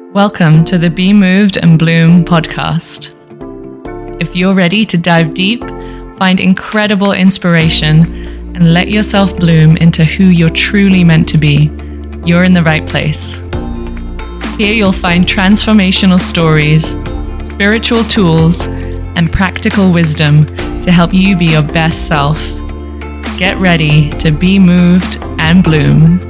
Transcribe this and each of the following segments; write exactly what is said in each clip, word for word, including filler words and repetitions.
Welcome to the Be Moved and Bloom podcast. If you're ready to dive deep, find incredible inspiration, and let yourself bloom into who you're truly meant to be, you're in the right place. Here you'll find transformational stories, spiritual tools, and practical wisdom to help you be your best self. Get ready to be moved and bloom.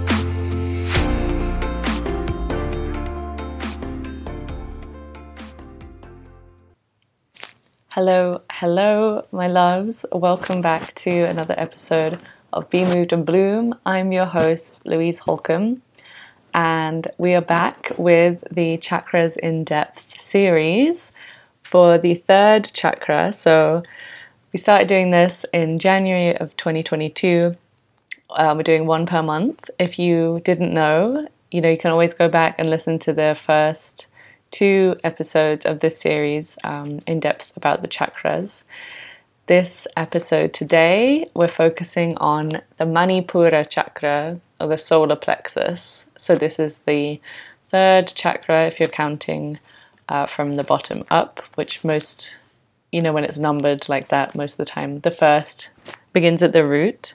Hello, hello, my loves. Welcome back to another episode of Be Moved and Bloom. I'm your host, Louise Holcomb, and we are back with the Chakras in Depth series for the third chakra. So we started doing this in January of twenty twenty-two. Um, we're doing one per month. If you didn't know, you know, you can always go back and listen to the first two episodes of this series um, in depth about the chakras. This episode today, we're focusing on the Manipura chakra, or the solar plexus. So this is the third chakra if you're counting uh, from the bottom up, which most, you know, when it's numbered like that, most of the time, the first begins at the root.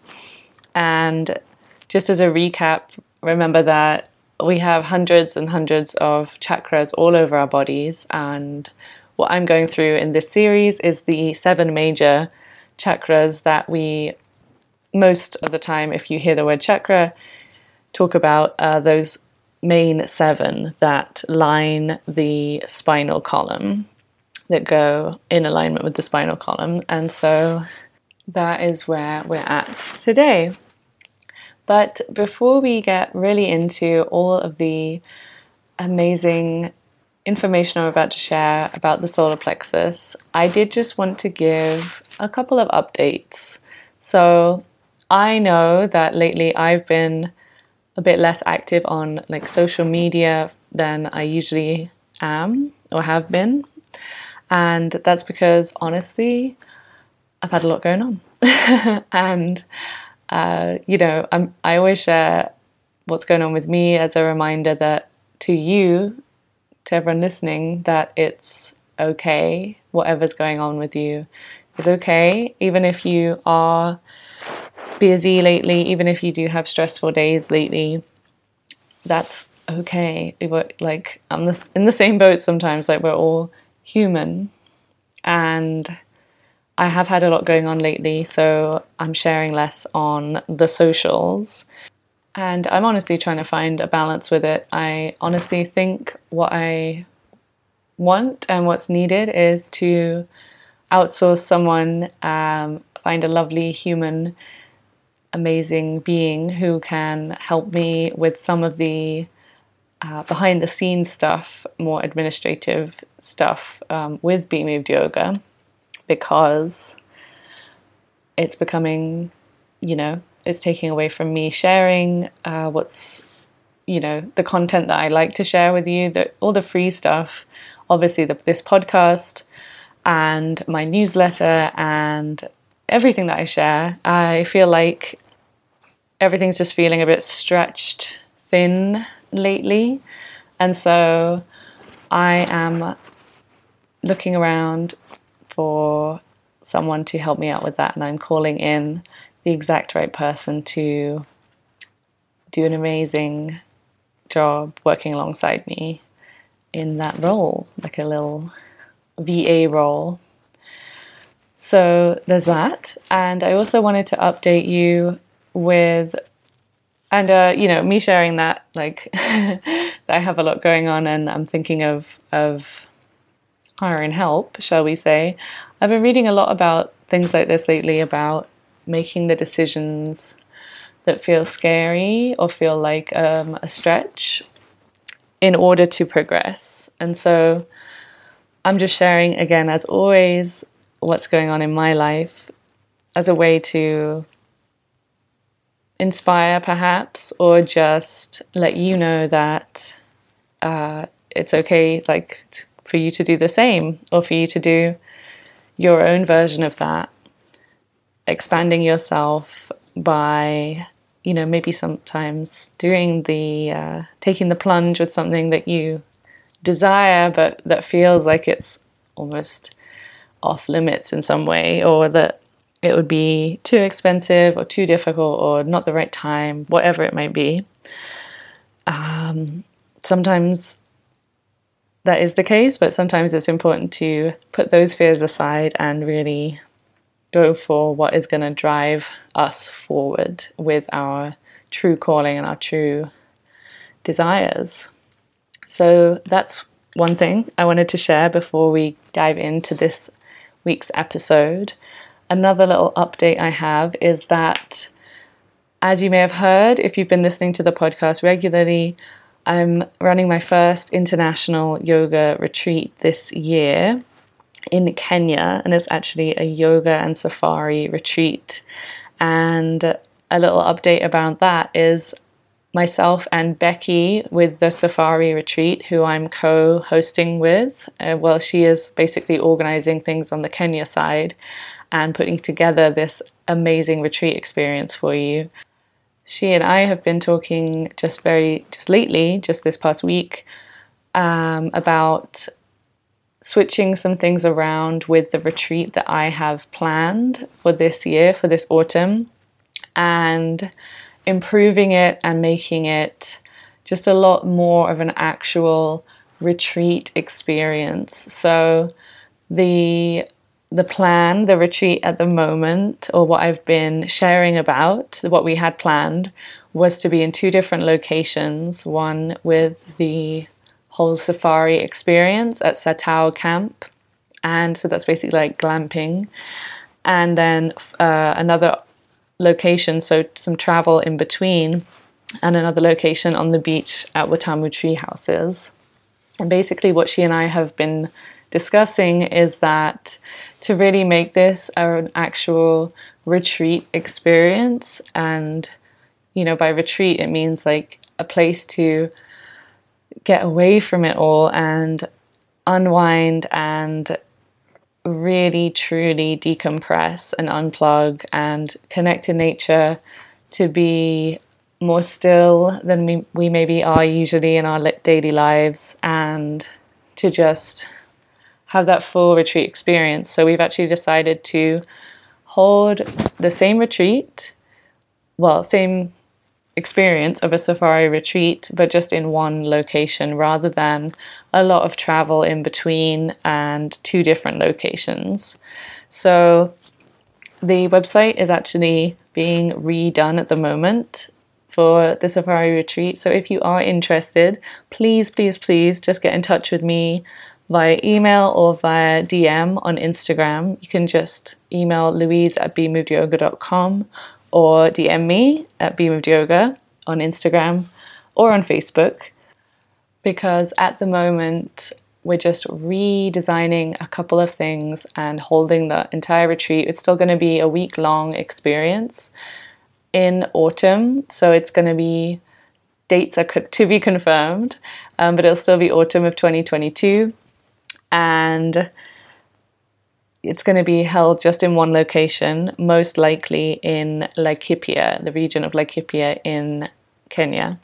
And just as a recap, remember that we have hundreds and hundreds of chakras all over our bodies, and what I'm going through in this series is the seven major chakras that we, most of the time, if you hear the word chakra, talk about uh, those main seven that line the spinal column, that go in alignment with the spinal column. And so that is where we're at today. But before we get really into all of the amazing information I'm about to share about the solar plexus, I did just want to give a couple of updates. So I know that lately I've been a bit less active on like social media than I usually am or have been. And that's because honestly, I've had a lot going on. and Uh, you know, I'm, I always share what's going on with me as a reminder that to you, to everyone listening, that it's okay. Whatever's going on with you is okay. Even if you are busy lately, even if you do have stressful days lately, that's okay. We're, like, I'm the, in the same boat sometimes. Like, we're all human, and I have had a lot going on lately, so I'm sharing less on the socials, and I'm honestly trying to find a balance with it. I honestly think what I want and what's needed is to outsource someone, um, find a lovely human, amazing being who can help me with some of the uh, behind the scenes stuff, more administrative stuff um, with Be Moved Yoga. Because it's becoming, you know, it's taking away from me sharing uh, what's, you know, the content that I like to share with you, the, all the free stuff, obviously the, this podcast and my newsletter and everything that I share. I feel like everything's just feeling a bit stretched thin lately. And so I am looking around for someone to help me out with that, and I'm calling in the exact right person to do an amazing job working alongside me in that role, like a little V A role. So there's that, and I also wanted to update you with, and uh, you know, me sharing that, like that I have a lot going on, and I'm thinking of of hiring help, shall we say. I've been reading a lot about things like this lately, about making the decisions that feel scary or feel like um, a stretch in order to progress. And so I'm just sharing, again, as always, what's going on in my life as a way to inspire, perhaps, or just let you know that uh, it's okay, like, t- for you to do the same, or for you to do your own version of that, expanding yourself by, you know, maybe sometimes doing the, uh, taking the plunge with something that you desire, but that feels like it's almost off limits in some way, or that it would be too expensive or too difficult or not the right time, whatever it might be. Um, sometimes that is the case, but sometimes it's important to put those fears aside and really go for what is going to drive us forward with our true calling and our true desires. So that's one thing I wanted to share before we dive into this week's episode. Another little update I have is that, as you may have heard, if you've been listening to the podcast regularly, I'm running my first international yoga retreat this year in Kenya, and it's actually a yoga and safari retreat. And a little update about that is myself and Becky with the safari retreat, who I'm co-hosting with. Uh, well, she is basically organizing things on the Kenya side and putting together this amazing retreat experience for you. She and I have been talking just very, just lately, just this past week, um, about switching some things around with the retreat that I have planned for this year, for this autumn, and improving it and making it just a lot more of an actual retreat experience. So the the plan, the retreat at the moment, or what I've been sharing about, what we had planned, was to be in two different locations. One with the whole safari experience at Satao Camp, and so that's basically like glamping, and then uh, another location, so some travel in between, and another location on the beach at Watamu Tree Houses. And basically what she and I have been discussing is that to really make this an actual retreat experience, and you know, by retreat it means like a place to get away from it all and unwind and really truly decompress and unplug and connect to nature, to be more still than we, we maybe are usually in our daily lives, and to just have that full retreat experience. So we've actually decided to hold the same retreat, well, same experience of a safari retreat, but just in one location rather than a lot of travel in between and two different locations. So the website is actually being redone at the moment for the safari retreat. So if you are interested, please, please, please just get in touch with me via email or via D M on Instagram. You can just email louise at be moved yoga dot com or D M me at bemovedyoga on Instagram or on Facebook, because at the moment we're just redesigning a couple of things and holding the entire retreat. It's still going to be a week-long experience in autumn, so it's going to be, dates are to be confirmed, um, but it'll still be autumn of twenty twenty-two, and it's going to be held just in one location, most likely in Laikipia, the region of Laikipia in Kenya.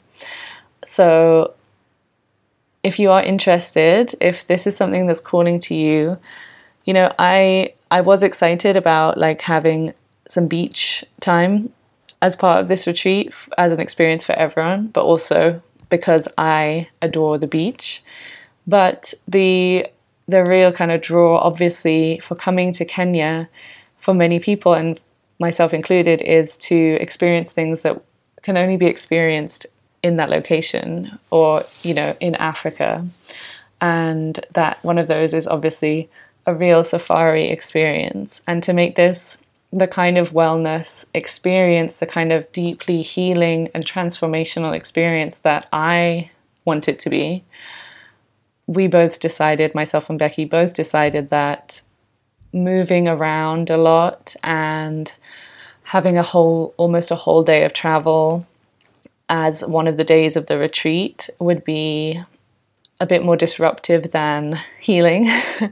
So if you are interested, if this is something that's calling to you, you know, I I was excited about like having some beach time as part of this retreat as an experience for everyone, but also because I adore the beach. But the the real kind of draw, obviously, for coming to Kenya for many people, and myself included, is to experience things that can only be experienced in that location, or, you know, in Africa. And that one of those is obviously a real safari experience. And to make this the kind of wellness experience, the kind of deeply healing and transformational experience that I want it to be, we both decided, myself and Becky both decided, that moving around a lot and having a whole, almost a whole day of travel as one of the days of the retreat would be a bit more disruptive than healing.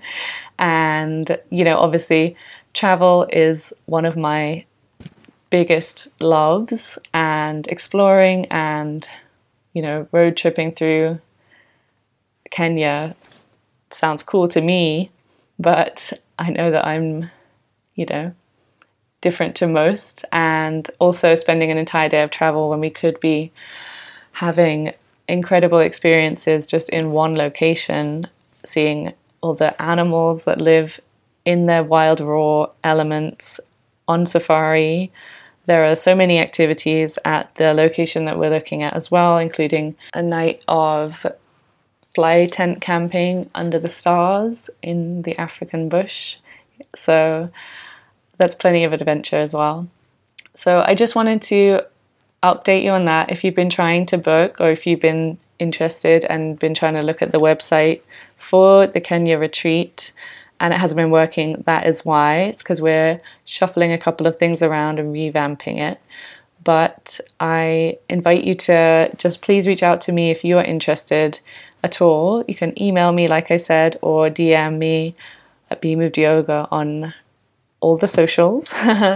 And, you know, obviously travel is one of my biggest loves, and exploring and, you know, road tripping through Kenya sounds cool to me, but I know that I'm, you know, different to most, and also spending an entire day of travel when we could be having incredible experiences just in one location, seeing all the animals that live in their wild raw elements on safari. There are so many activities at the location that we're looking at as well, including a night of fly tent camping under the stars in the African bush. So that's plenty of adventure as well. So I just wanted to update you on that. If you've been trying to book, or if you've been interested and been trying to look at the website for the Kenya retreat and it hasn't been working, that is why. It's because we're shuffling a couple of things around and revamping it. But I invite you to just please reach out to me if you are interested at all. You can email me, like I said, or D M me at Be Moved Yoga on all the socials.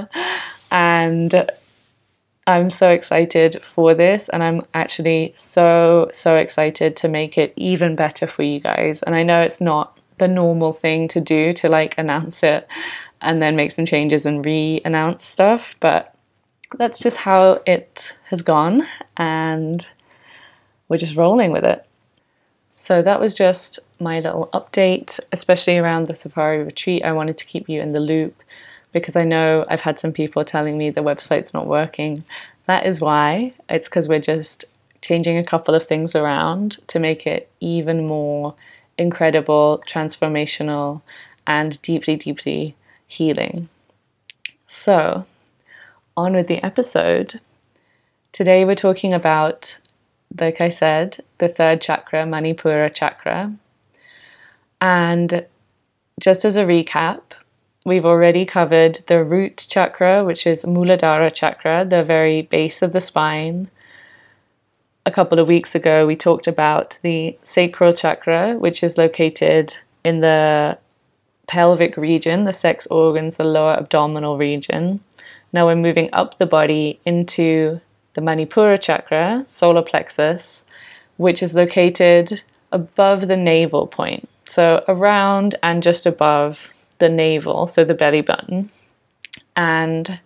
And I'm so excited for this, and I'm actually so, so excited to make it even better for you guys. And I know it's not the normal thing to do, to like announce it and then make some changes and re-announce stuff, but that's just how it has gone, and we're just rolling with it. So that was just my little update, especially around the safari retreat. I wanted to keep you in the loop because I know I've had some people telling me the website's not working. That is why. It's because we're just changing a couple of things around to make it even more incredible, transformational, and deeply, deeply healing. So, on with the episode. Today we're talking about, like I said, the third chakra, Manipura chakra. And just as a recap, we've already covered the root chakra, which is Muladhara chakra, the very base of the spine. A couple of weeks ago, we talked about the sacral chakra, which is located in the pelvic region, the sex organs, the lower abdominal region. Now we're moving up the body into the Manipura chakra, solar plexus, which is located above the navel point. So around and just above the navel, so the belly button. And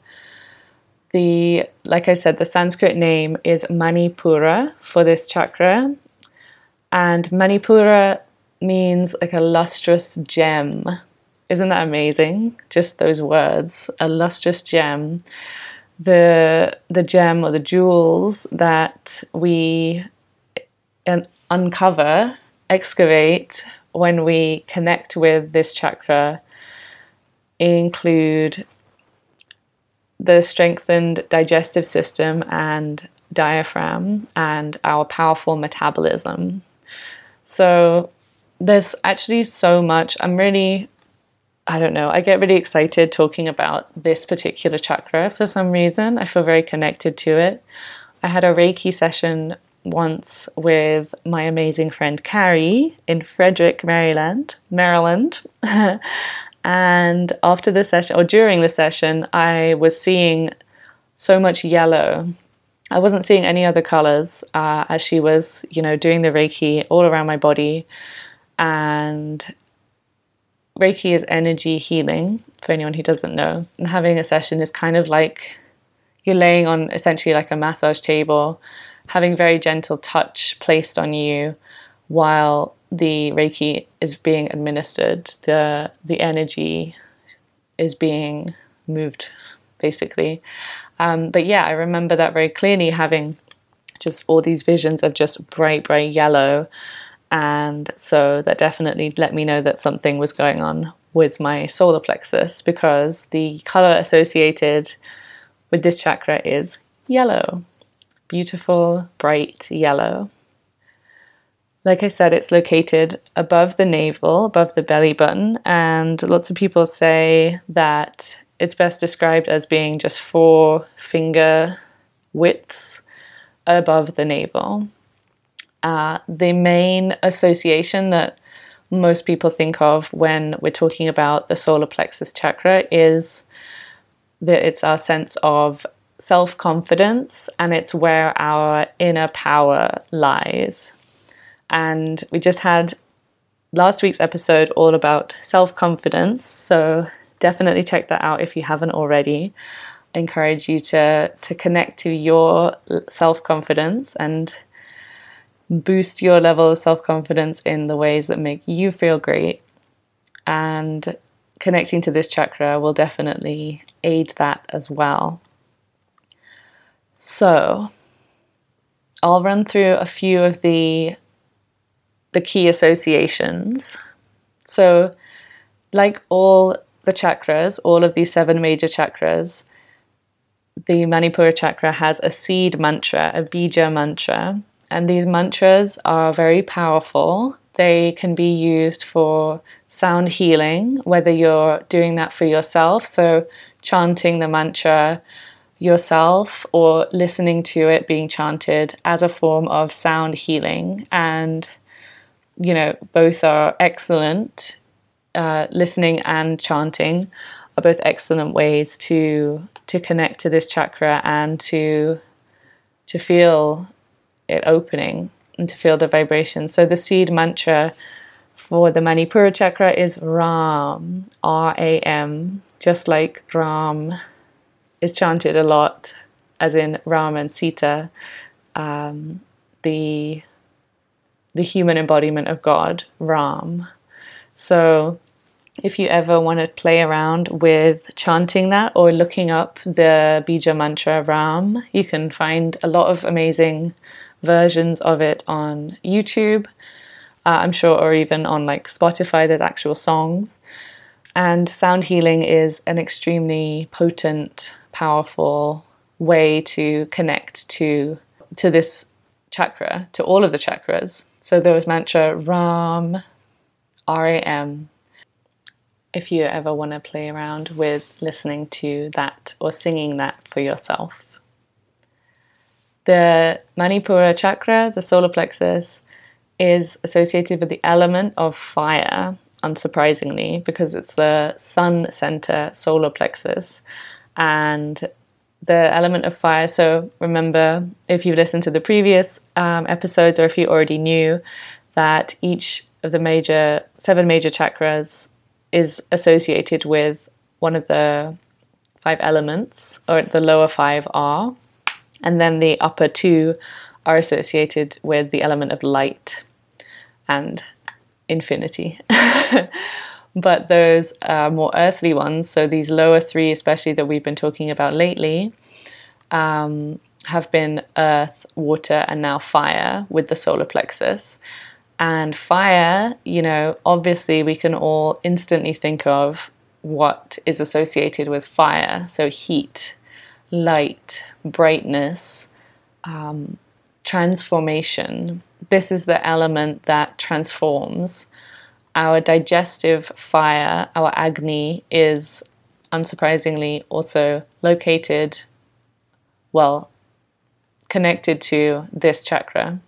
the, like I said, the Sanskrit name is Manipura for this chakra. And Manipura means like a lustrous gem. Isn't that amazing? Just those words, a lustrous gem. The the gem or the jewels that we uncover, excavate when we connect with this chakra include the strengthened digestive system and diaphragm and our powerful metabolism. So there's actually so much. I'm really, I don't know, I get really excited talking about this particular chakra for some reason. I feel very connected to it. I had a Reiki session once with my amazing friend Carrie in Frederick, Maryland, Maryland. And after the session, or during the session, I was seeing so much yellow. I wasn't seeing any other colors uh, as she was, you know, doing the Reiki all around my body. And Reiki is energy healing, for anyone who doesn't know. And having a session is kind of like you're laying on essentially like a massage table, having very gentle touch placed on you while the Reiki is being administered. The the energy is being moved, basically. Um, but yeah, I remember that very clearly, having just all these visions of just bright, bright yellow. And so that definitely let me know that something was going on with my solar plexus, because the color associated with this chakra is yellow. Beautiful, bright yellow. Like I said, it's located above the navel, above the belly button, and lots of people say that it's best described as being just four finger widths above the navel. Uh, the main association that most people think of when we're talking about the solar plexus chakra is that it's our sense of self-confidence, and it's where our inner power lies. and we just had last week's episode all about self-confidence, so definitely check that out if you haven't already. I encourage you to, to connect to your self-confidence and boost your level of self-confidence in the ways that make you feel great. And connecting to this chakra will definitely aid that as well. So I'll run through a few of the the key associations. So like all the chakras, all of these seven major chakras, the Manipura chakra has a seed mantra, a bija mantra, and these mantras are very powerful. They can be used for sound healing, whether you're doing that for yourself, so chanting the mantra yourself, or listening to it being chanted as a form of sound healing. And, you know, both are excellent. Uh, listening and chanting are both excellent ways to to connect to this chakra and to to feel it opening and to feel the vibration. So the seed mantra for the Manipura chakra is Ram, R A M, just like Ram is chanted a lot, as in Ram and Sita, um, the the human embodiment of God, Ram. So if you ever want to play around with chanting that or looking up the bija mantra Ram, you can find a lot of amazing versions of it on YouTube, uh, I'm sure, or even on like Spotify, there's actual songs. And sound healing is an extremely potent, powerful way to connect to to this chakra, to all of the chakras. So there was mantra Ram, R A M, if you ever want to play around with listening to that or singing that for yourself. The Manipura chakra, the solar plexus, is associated with the element of fire, unsurprisingly, because it's the sun center solar plexus. And the element of fire, so remember, if you listened to the previous um, episodes, or if you already knew, that each of the major, seven major chakras is associated with one of the five elements, or the lower five are, and then the upper two are associated with the element of light and infinity. But those uh, more earthly ones, so these lower three especially that we've been talking about lately, um, have been earth, water, and now fire with the solar plexus. And fire, you know, obviously we can all instantly think of what is associated with fire. So heat, light, brightness, um, transformation. This is the element that transforms. Our digestive fire, our Agni, is unsurprisingly also located, well, connected to this chakra.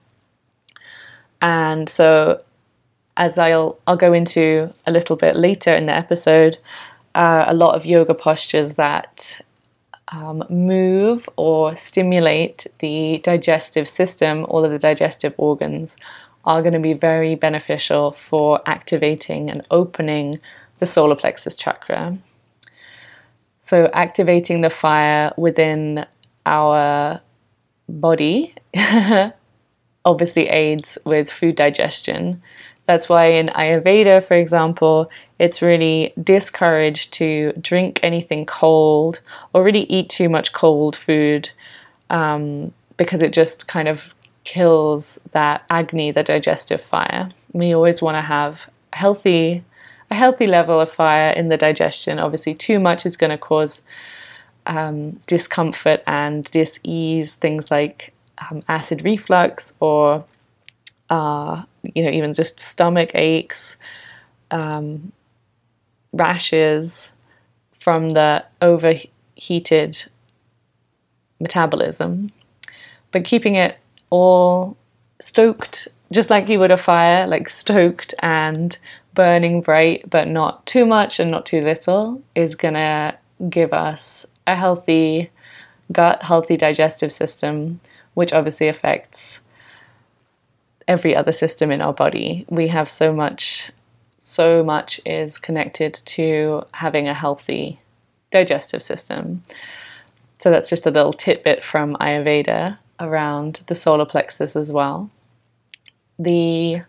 And so, as I'll I'll go into a little bit later in the episode, uh, a lot of yoga postures that um, move or stimulate the digestive system, all of the digestive organs, are going to be very beneficial for activating and opening the solar plexus chakra. So activating the fire within our body obviously aids with food digestion. That's why in Ayurveda, for example, it's really discouraged to drink anything cold or really eat too much cold food, um, because it just kind of kills that Agni, the digestive fire. We always want to have healthy, a healthy level of fire in the digestion. Obviously, too much is going to cause um, discomfort and dis-ease, things like um, acid reflux, or uh, you know, even just stomach aches, um, rashes from the overheated metabolism. But keeping it all stoked, just like you would a fire, like stoked and burning bright, but not too much and not too little, is gonna give us a healthy gut, healthy digestive system, which obviously affects every other system in our body. We have so much, so much is connected to having a healthy digestive system. So that's just a little tidbit from Ayurveda around the solar plexus as well. The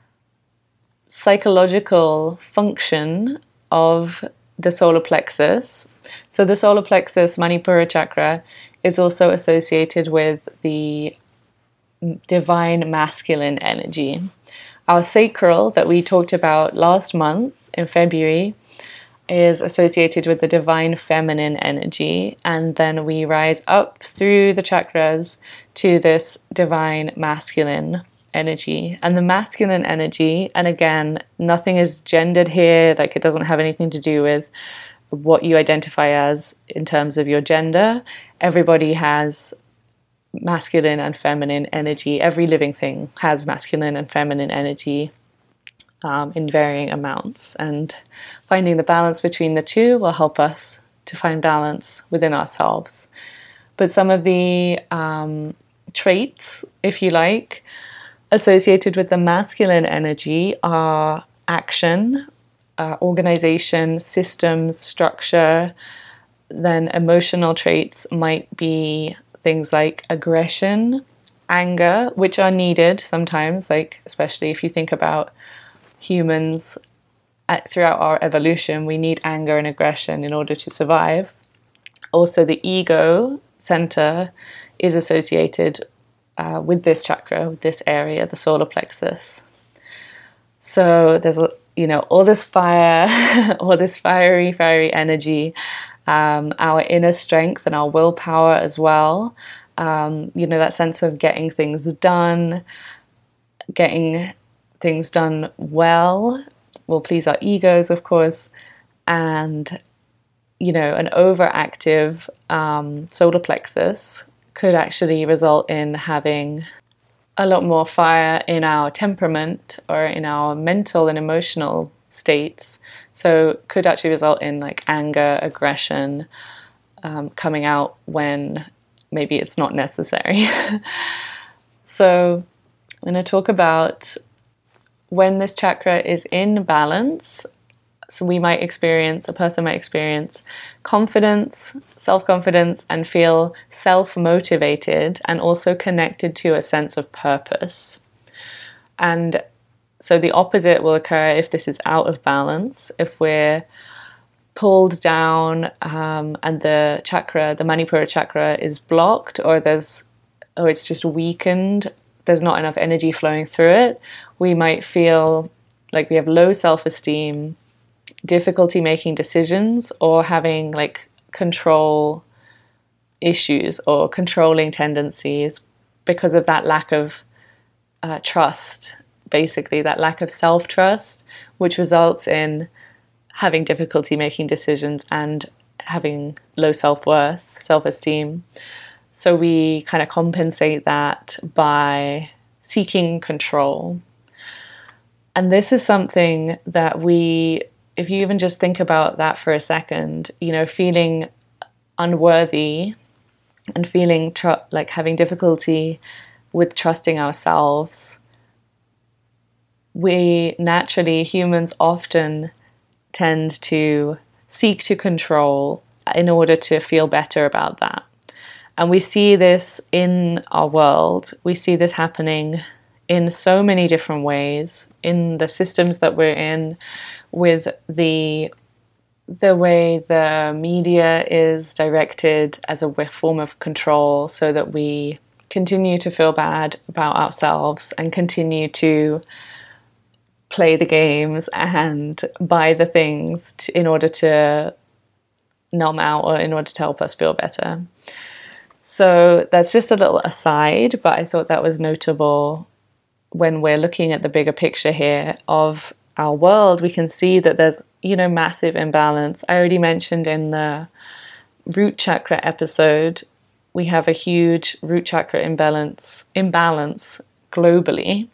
psychological function of the solar plexus. So the solar plexus, Manipura chakra, is also associated with the divine masculine energy. Our sacral that we talked about last month in February is associated with the divine feminine energy, and then we rise up through the chakras to this divine masculine energy. And the masculine energy, and again, nothing is gendered here, like it doesn't have anything to do with what you identify as in terms of your gender. Everybody has masculine and feminine energy. Every living thing has masculine and feminine energy um, in varying amounts, and finding the balance between the two will help us to find balance within ourselves. But some of the um, traits, if you like, associated with the masculine energy are action, uh, organization, systems, structure. Then emotional traits might be things like aggression, anger, which are needed sometimes, like especially if you think about humans at, throughout our evolution, we need anger and aggression in order to survive. Also, the ego center is associated uh, with this chakra, with this area, the solar plexus. So there's, you know, all this fire, all this fiery, fiery energy, um, our inner strength and our willpower as well. Um, you know, that sense of getting things done, getting things done well, will please our egos, of course, and, you know, an overactive um, solar plexus could actually result in having a lot more fire in our temperament or in our mental and emotional states. So could actually result in like anger, aggression um, coming out when maybe it's not necessary. So I'm going to talk about when this chakra is in balance. So we might experience, a person might experience confidence, self-confidence, and feel self-motivated and also connected to a sense of purpose. And so the opposite will occur if this is out of balance, if we're pulled down um, and the chakra, the Manipura chakra, is blocked, or there's, or it's just weakened, there's not enough energy flowing through it. We might feel like we have low self-esteem, difficulty making decisions, or having like control issues or controlling tendencies because of that lack of uh, trust, basically that lack of self-trust, which results in having difficulty making decisions and having low self-worth, self-esteem. So we kind of compensate that by seeking control. And this is something that we, if you even just think about that for a second, you know, feeling unworthy and feeling tr- like having difficulty with trusting ourselves, we naturally, humans often tend to seek to control in order to feel better about that. And we see this in our world. We see this happening in so many different ways, in the systems that we're in, with the the way the media is directed as a form of control, so that we continue to feel bad about ourselves and continue to play the games and buy the things to, in order to numb out or in order to help us feel better. So that's just a little aside, but I thought that was notable when we're looking at the bigger picture here of our world. We can see that there's, you know, massive imbalance. I already mentioned in the root chakra episode, we have a huge root chakra imbalance, imbalance globally.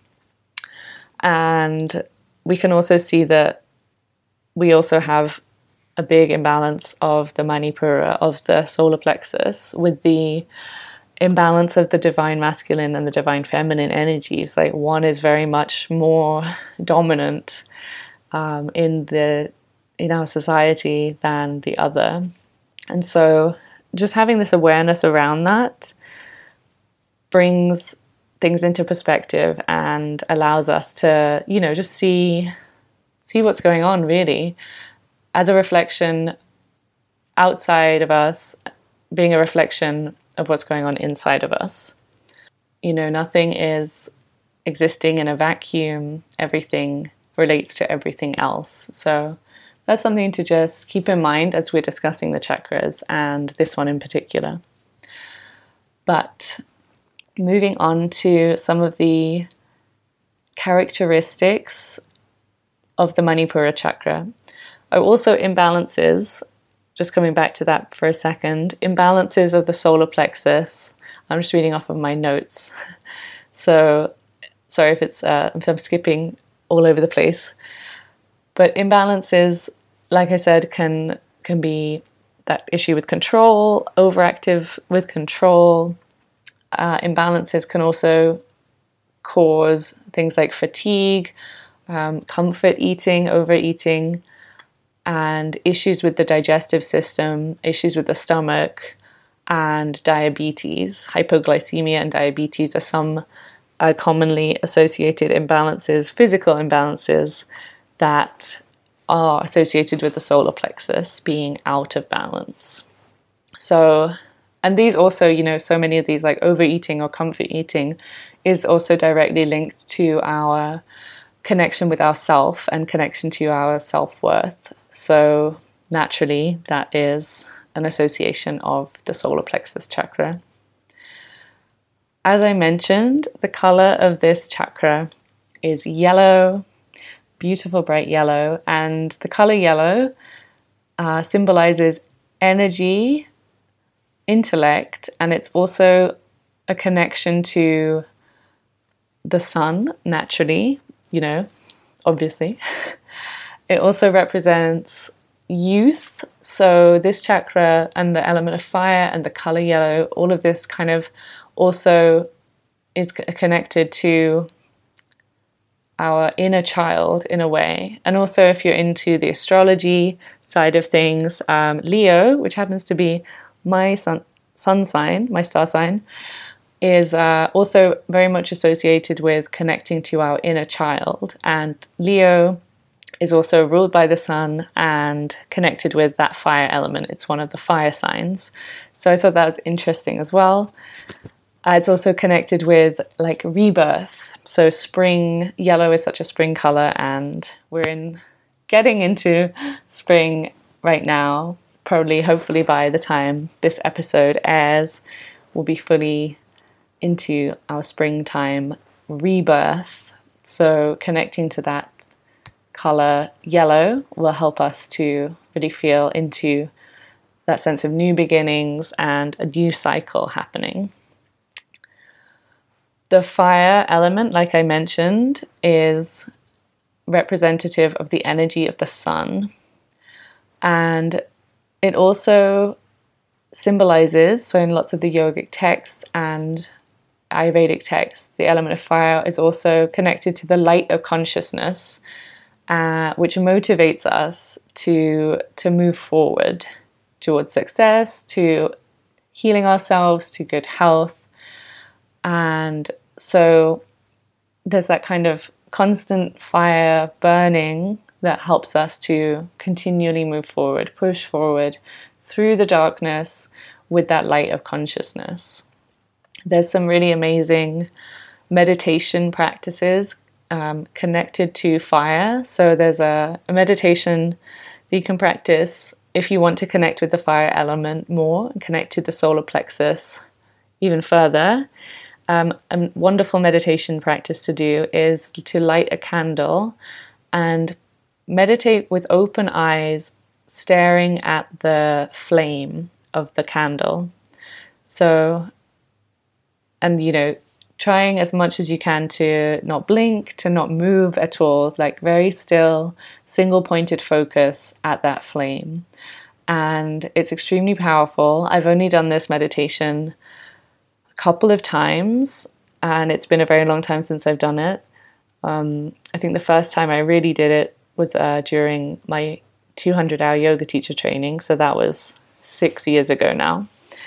And we can also see that we also have a big imbalance of the Manipura, of the solar plexus, with the imbalance of the divine masculine and the divine feminine energies. Like one is very much more dominant um, in the in our society than the other. And so just having this awareness around that brings things into perspective and allows us to, you know, just see see what's going on really as a reflection outside of us, being a reflection of what's going on inside of us. You know, nothing is existing in a vacuum. Everything relates to everything else. So that's something to just keep in mind as we're discussing the chakras, and this one in particular. But moving on to some of the characteristics of the Manipura chakra are also imbalances. Just coming back to that for a second, imbalances of the solar plexus. I'm just reading off of my notes. So sorry if it's uh, if I'm skipping all over the place. But imbalances, like I said, can can be that issue with control, overactive with control. Uh, imbalances can also cause things like fatigue, um, comfort eating, overeating, and issues with the digestive system, issues with the stomach, and diabetes. Hypoglycemia and diabetes are some uh, commonly associated imbalances, physical imbalances that are associated with the solar plexus being out of balance. So, and these also, you know, so many of these, like overeating or comfort eating, is also directly linked to our connection with ourself and connection to our self-worth. So naturally, that is an association of the solar plexus chakra. As I mentioned, the color of this chakra is yellow, beautiful bright yellow, and the color yellow uh, symbolizes energy, intellect, and it's also a connection to the sun, naturally, you know, obviously. It also represents youth. So this chakra and the element of fire and the color yellow, all of this kind of also is connected to our inner child in a way. And also if you're into the astrology side of things, um, Leo, which happens to be my sun, sun sign, my star sign, is uh, also very much associated with connecting to our inner child. And Leo is also ruled by the sun and connected with that fire element. It's one of the fire signs. So I thought that was interesting as well. Uh, it's also connected with like rebirth. So spring, yellow is such a spring color, and we're in getting into spring right now. Probably, hopefully by the time this episode airs, we'll be fully into our springtime rebirth. So connecting to that color yellow will help us to really feel into that sense of new beginnings and a new cycle happening. The fire element, like I mentioned, is representative of the energy of the sun. And it also symbolizes, so in lots of the yogic texts and Ayurvedic texts, the element of fire is also connected to the light of consciousness, uh, which motivates us to, to move forward towards success, to healing ourselves, to good health. And so there's that kind of constant fire burning that helps us to continually move forward, push forward through the darkness with that light of consciousness. There's some really amazing meditation practices um, connected to fire. So there's a, a meditation that you can practice if you want to connect with the fire element more and connect to the solar plexus even further. Um, a wonderful meditation practice to do is to light a candle and meditate with open eyes, staring at the flame of the candle. So, and you know, trying as much as you can to not blink, to not move at all, like very still, single pointed focus at that flame. And it's extremely powerful. I've only done this meditation a couple of times, and it's been a very long time since I've done it. Um, I think the first time I really did it was uh, during my two hundred hour yoga teacher training, so that was six years ago now.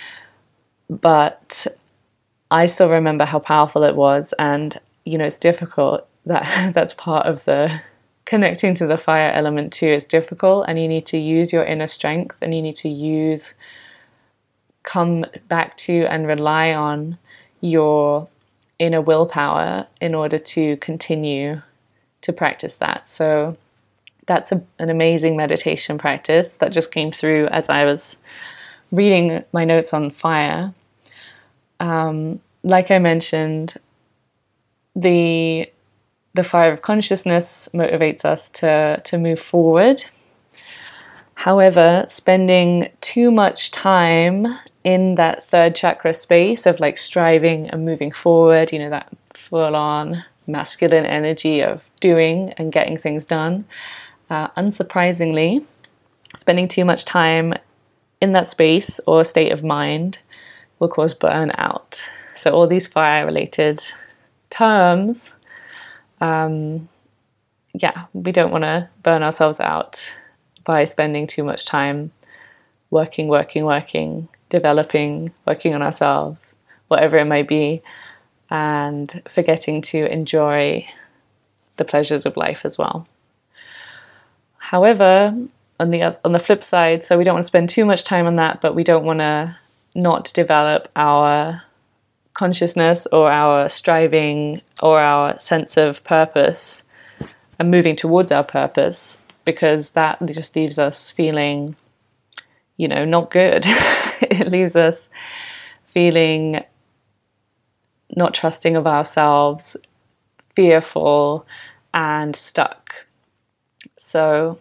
But I still remember how powerful it was, and you know, it's difficult. That that's part of the connecting to the fire element too. It's difficult, and you need to use your inner strength, and you need to use come back to and rely on your inner willpower in order to continue to practice that. So that's a, an amazing meditation practice that just came through as I was reading my notes on fire. Um, like I mentioned, the the fire of consciousness motivates us to to move forward. However, spending too much time in that third chakra space of like striving and moving forward, you know, that full on masculine energy of doing and getting things done, uh, unsurprisingly, spending too much time in that space or state of mind will cause burnout. So all these fire related terms, um, yeah, we don't want to burn ourselves out by spending too much time working, working, working, developing, working on ourselves, whatever it might be, and forgetting to enjoy the pleasures of life as well. However, on the on the flip side, so we don't want to spend too much time on that, but we don't want to not develop our consciousness or our striving or our sense of purpose and moving towards our purpose, because that just leaves us feeling, you know, not good. It leaves us feeling not trusting of ourselves, fearful, and stuck. So,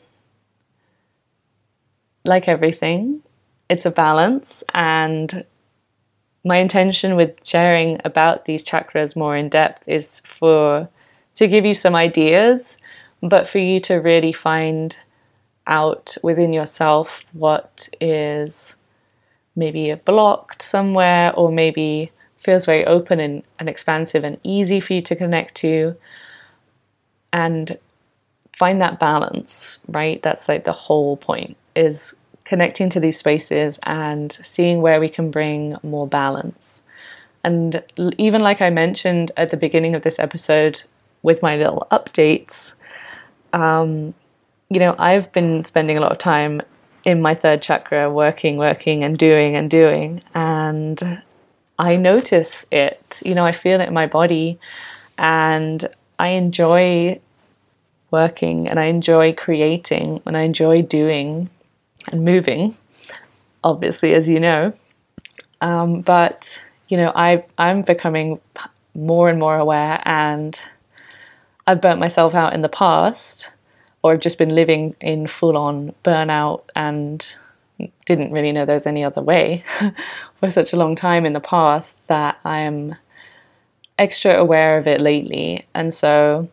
like everything, it's a balance, and my intention with sharing about these chakras more in depth is for to give you some ideas, but for you to really find out within yourself what is maybe blocked somewhere, or maybe feels very open and, and expansive and easy for you to connect to, and find that balance, right? That's like the whole point, is connecting to these spaces and seeing where we can bring more balance. And even like I mentioned at the beginning of this episode with my little updates, um, you know, I've been spending a lot of time in my third chakra, working, working, and doing and doing. And I notice it, you know, I feel it in my body, and I enjoy working, and I enjoy creating, and I enjoy doing and moving, obviously, as you know. Um, but, you know, I, I'm becoming more and more aware, and I've burnt myself out in the past, or I've just been living in full-on burnout and didn't really know there's any other way for such a long time in the past, that I'm extra aware of it lately. And so,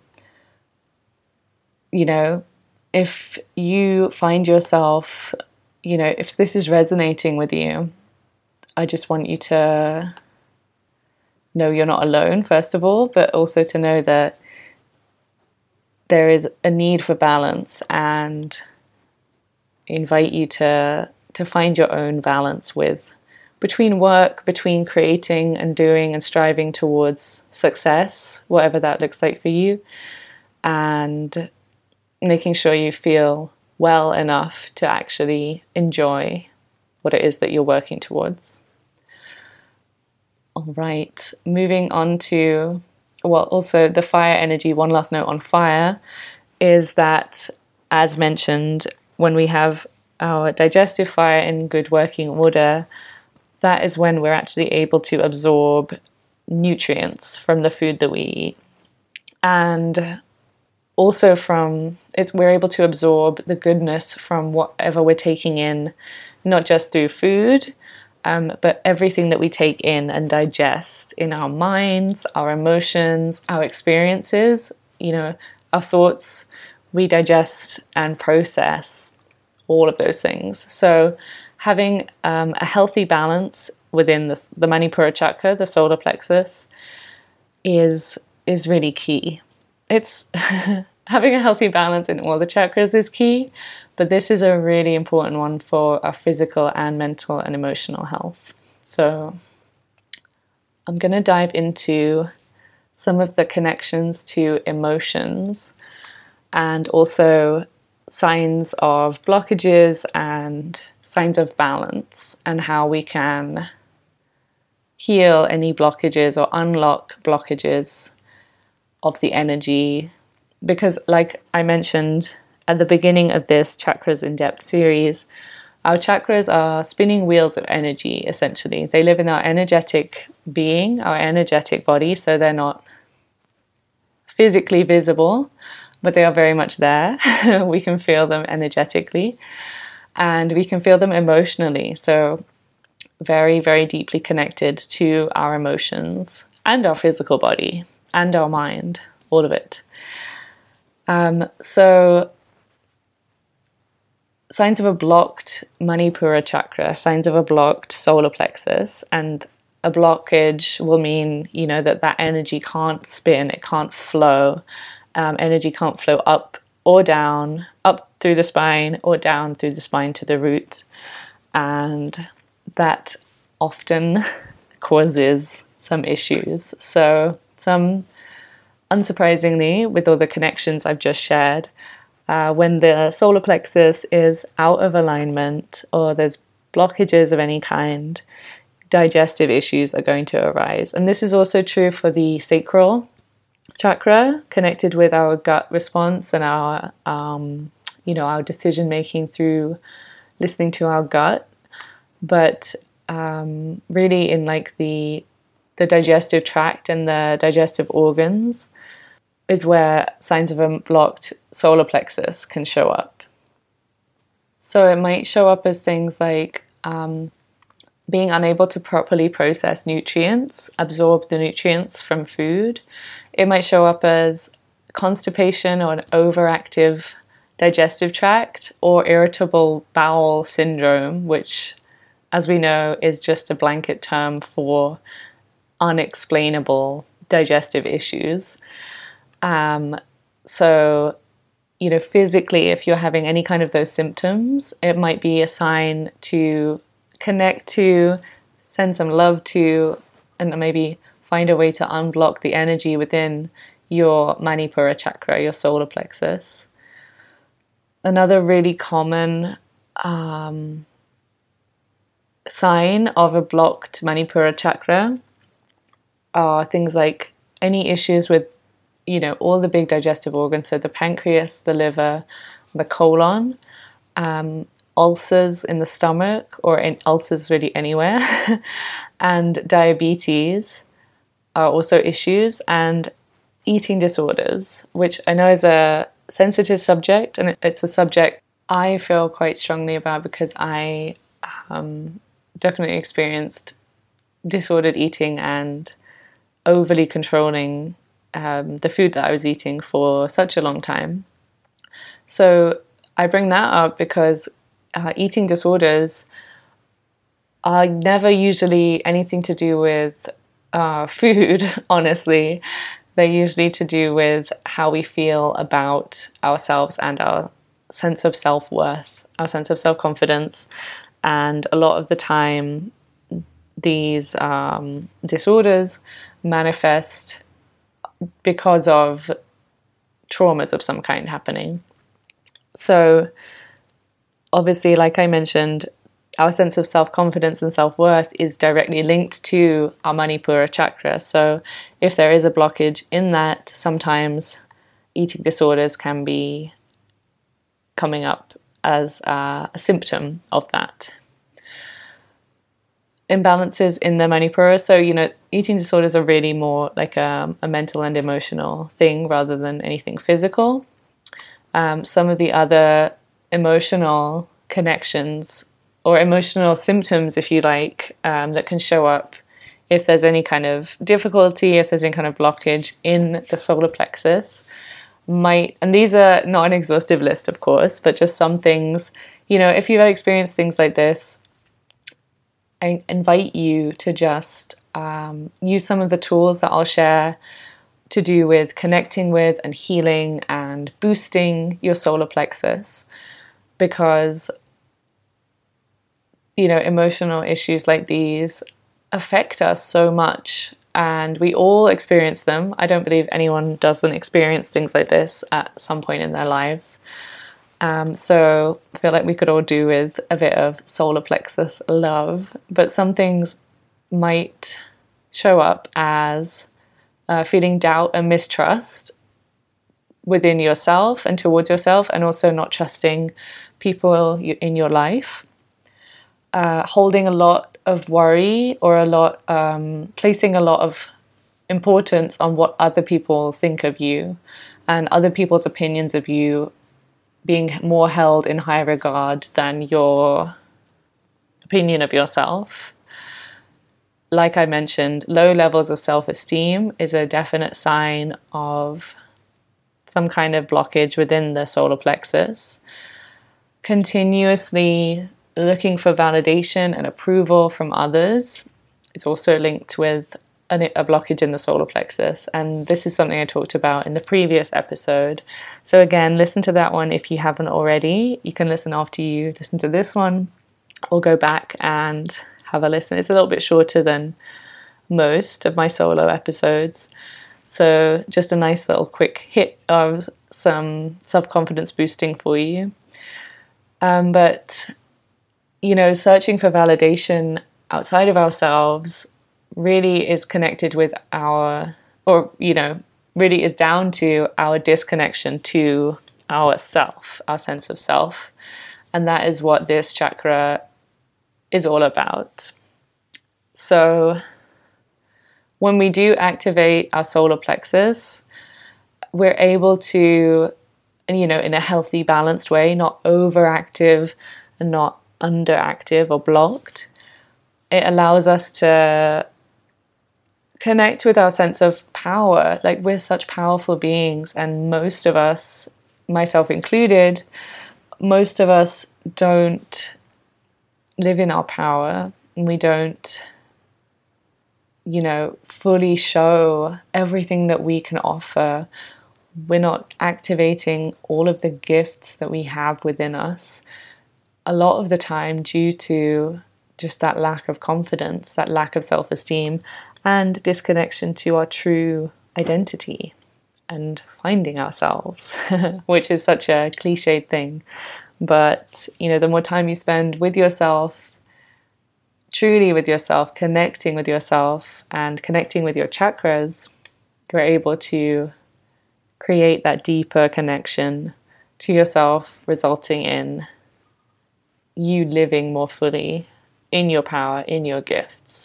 you know, if you find yourself, you know, if this is resonating with you, I just want you to know you're not alone, first of all, but also to know that there is a need for balance, and invite you to to find your own balance with between work, between creating and doing and striving towards success, whatever that looks like for you, and making sure you feel well enough to actually enjoy what it is that you're working towards. All right, moving on to, well, also the fire energy. One last note on fire is that, as mentioned, when we have our digestive fire in good working order, that is when we're actually able to absorb nutrients from the food that we eat. And also from it's we're able to absorb the goodness from whatever we're taking in, not just through food, um, but everything that we take in and digest in our minds, our emotions, our experiences, you know, our thoughts. We digest and process all of those things. So having um, a healthy balance within the, the Manipura chakra, the solar plexus, is is really key. It's having a healthy balance in all the chakras is key, but this is a really important one for our physical and mental and emotional health. So I'm going to dive into some of the connections to emotions and also signs of blockages and signs of balance, and how we can heal any blockages or unlock blockages of the energy. Because like I mentioned at the beginning of this Chakras in Depth series, our chakras are spinning wheels of energy, essentially. They live in our energetic being, our energetic body, so they're not physically visible, but they are very much there. We can feel them energetically, and we can feel them emotionally. So very, very deeply connected to our emotions and our physical body and our mind, all of it. Um, so signs of a blocked Manipura chakra, signs of a blocked solar plexus, and a blockage will mean, you know, that that energy can't spin, it can't flow. Um, energy can't flow up or down, up through the spine or down through the spine to the root. And that often causes some issues. So some, unsurprisingly, with all the connections I've just shared, uh, when the solar plexus is out of alignment or there's blockages of any kind, digestive issues are going to arise. And this is also true for the sacral chakra, connected with our gut response and our, um, you know, our decision making through listening to our gut. But um, really in like the the digestive tract and the digestive organs is where signs of a blocked solar plexus can show up. So it might show up as things like um, being unable to properly process nutrients, absorb the nutrients from food. It might show up as constipation or an overactive digestive tract, or irritable bowel syndrome, which, as we know, is just a blanket term for unexplainable digestive issues. Um, so, you know, physically, if you're having any kind of those symptoms, it might be a sign to connect to, send some love to, and maybe find a way to unblock the energy within your Manipura chakra, your solar plexus. Another really common um, sign of a blocked Manipura chakra are things like any issues with, you know, all the big digestive organs, so the pancreas, the liver, the colon, um, ulcers in the stomach, or in ulcers really anywhere, and diabetes are also issues, and eating disorders, which I know is a sensitive subject, and it's a subject I feel quite strongly about because I um, definitely experienced disordered eating and overly controlling um, the food that I was eating for such a long time. So I bring that up because uh, eating disorders are never usually anything to do with uh, food, honestly. They're usually to do with how we feel about ourselves and our sense of self-worth, our sense of self-confidence. And a lot of the time, these um, disorders manifest because of traumas of some kind happening. So obviously, like I mentioned, our sense of self-confidence and self-worth is directly linked to our Manipura chakra. So if there is a blockage in that, sometimes eating disorders can be coming up as a symptom of that. Imbalances in the Manipura. So, you know, eating disorders are really more like a, a mental and emotional thing rather than anything physical. Um, some of the other emotional connections or emotional symptoms, if you like, um, that can show up if there's any kind of difficulty, if there's any kind of blockage in the solar plexus, might, and these are not an exhaustive list, of course, but just some things, you know, if you've experienced things like this, I invite you to just um, use some of the tools that I'll share to do with connecting with and healing and boosting your solar plexus, because, you know, emotional issues like these affect us so much, and we all experience them. I don't believe anyone doesn't experience things like this at some point in their lives. Um, so I feel like we could all do with a bit of solar plexus love, but some things might show up as uh, feeling doubt and mistrust within yourself and towards yourself, and also not trusting people in your life, uh, holding a lot of worry or a lot, um, placing a lot of importance on what other people think of you and other people's opinions of you being more held in high regard than your opinion of yourself. Like I mentioned, low levels of self-esteem is a definite sign of some kind of blockage within the solar plexus. Continuously looking for validation and approval from others is also linked with a blockage in the solar plexus, and this is something I talked about in the previous episode. So again, listen to that one if you haven't already. You can listen after you listen to this one, or go back and have a listen. It's a little bit shorter than most of my solo episodes, so just a nice little quick hit of some self-confidence boosting for you. Um, but, you know, searching for validation outside of ourselves really is connected with our, or, you know, really is down to our disconnection to our self, our sense of self. And that is what this chakra is all about. So when we do activate our solar plexus, we're able to, you know, in a healthy, balanced way, not overactive and not underactive or blocked. It allows us to connect with our sense of power. Like, we're such powerful beings, and most of us, myself included, most of us don't live in our power, and we don't, you know, fully show everything that we can offer. We're not activating all of the gifts that we have within us, a lot of the time due to just that lack of confidence, that lack of self-esteem, and disconnection to our true identity and finding ourselves, which is such a cliched thing. But, you know, the more time you spend with yourself, truly with yourself, connecting with yourself and connecting with your chakras, you're able to create that deeper connection to yourself, resulting in you living more fully in your power, in your gifts.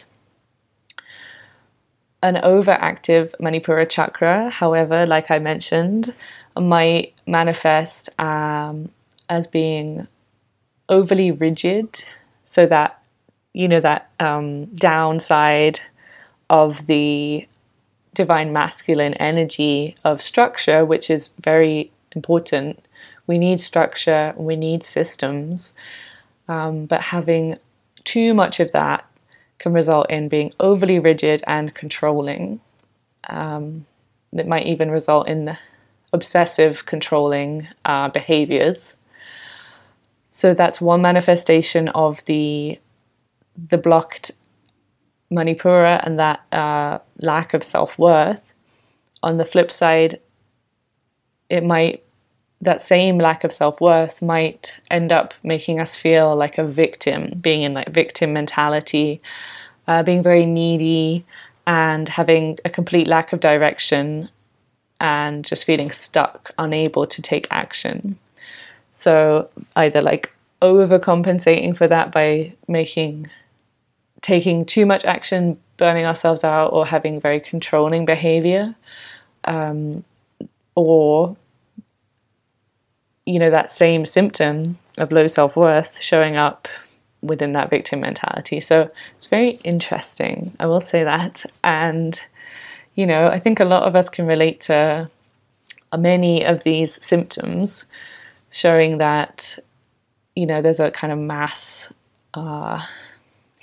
An overactive Manipura chakra, however, like I mentioned, might manifest um, as being overly rigid, so that, you know, that um, downside of the divine masculine energy of structure, which is very important. We need structure, we need systems, um, but having too much of that can result in being overly rigid and controlling. Um, it might even result in obsessive controlling uh, behaviors. So that's one manifestation of the the blocked Manipura and that uh, lack of self-worth. On the flip side, it might, that same lack of self-worth might end up making us feel like a victim, being in like victim mentality, uh, being very needy and having a complete lack of direction and just feeling stuck, unable to take action. So either like overcompensating for that by making, taking too much action, burning ourselves out, or having very controlling behavior, um, or you know, that same symptom of low self-worth showing up within that victim mentality. So it's very interesting, I will say that. And, you know, I think a lot of us can relate to many of these symptoms, showing that, you know, there's a kind of mass uh,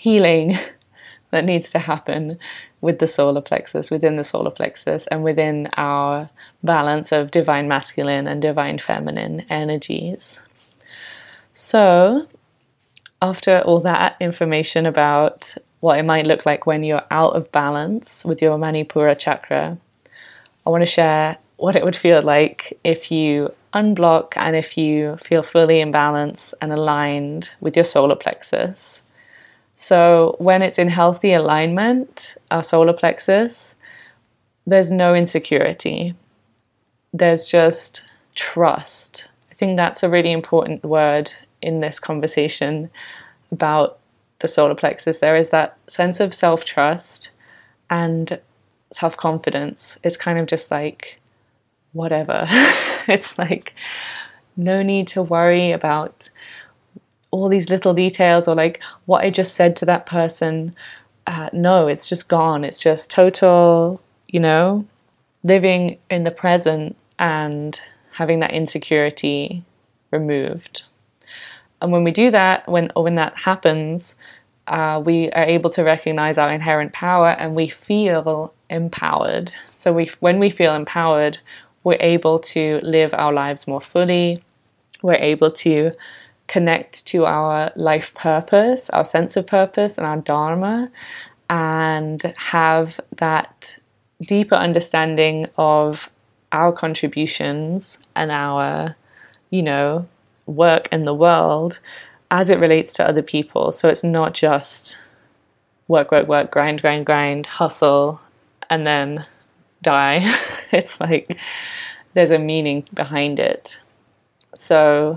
healing that needs to happen with the solar plexus, within the solar plexus, and within our balance of divine masculine and divine feminine energies. So, after all that information about what it might look like when you're out of balance with your Manipura chakra, I want to share what it would feel like if you unblock and if you feel fully in balance and aligned with your solar plexus. So when it's in healthy alignment, our solar plexus, there's no insecurity. There's just trust. I think that's a really important word in this conversation about the solar plexus. There is that sense of self-trust and self-confidence. It's kind of just like, whatever. It's like, no need to worry about all these little details or like what I just said to that person. Uh, no, it's just gone. It's just total, you know, living in the present and having that insecurity removed. And when we do that, when or when that happens, uh, we are able to recognize our inherent power and we feel empowered. So we, when we feel empowered, we're able to live our lives more fully. We're able to connect to our life purpose, our sense of purpose and our dharma, and have that deeper understanding of our contributions and our, you know, work in the world as it relates to other people. So it's not just work, work, work, grind, grind, grind, hustle, and then die. It's like there's a meaning behind it. So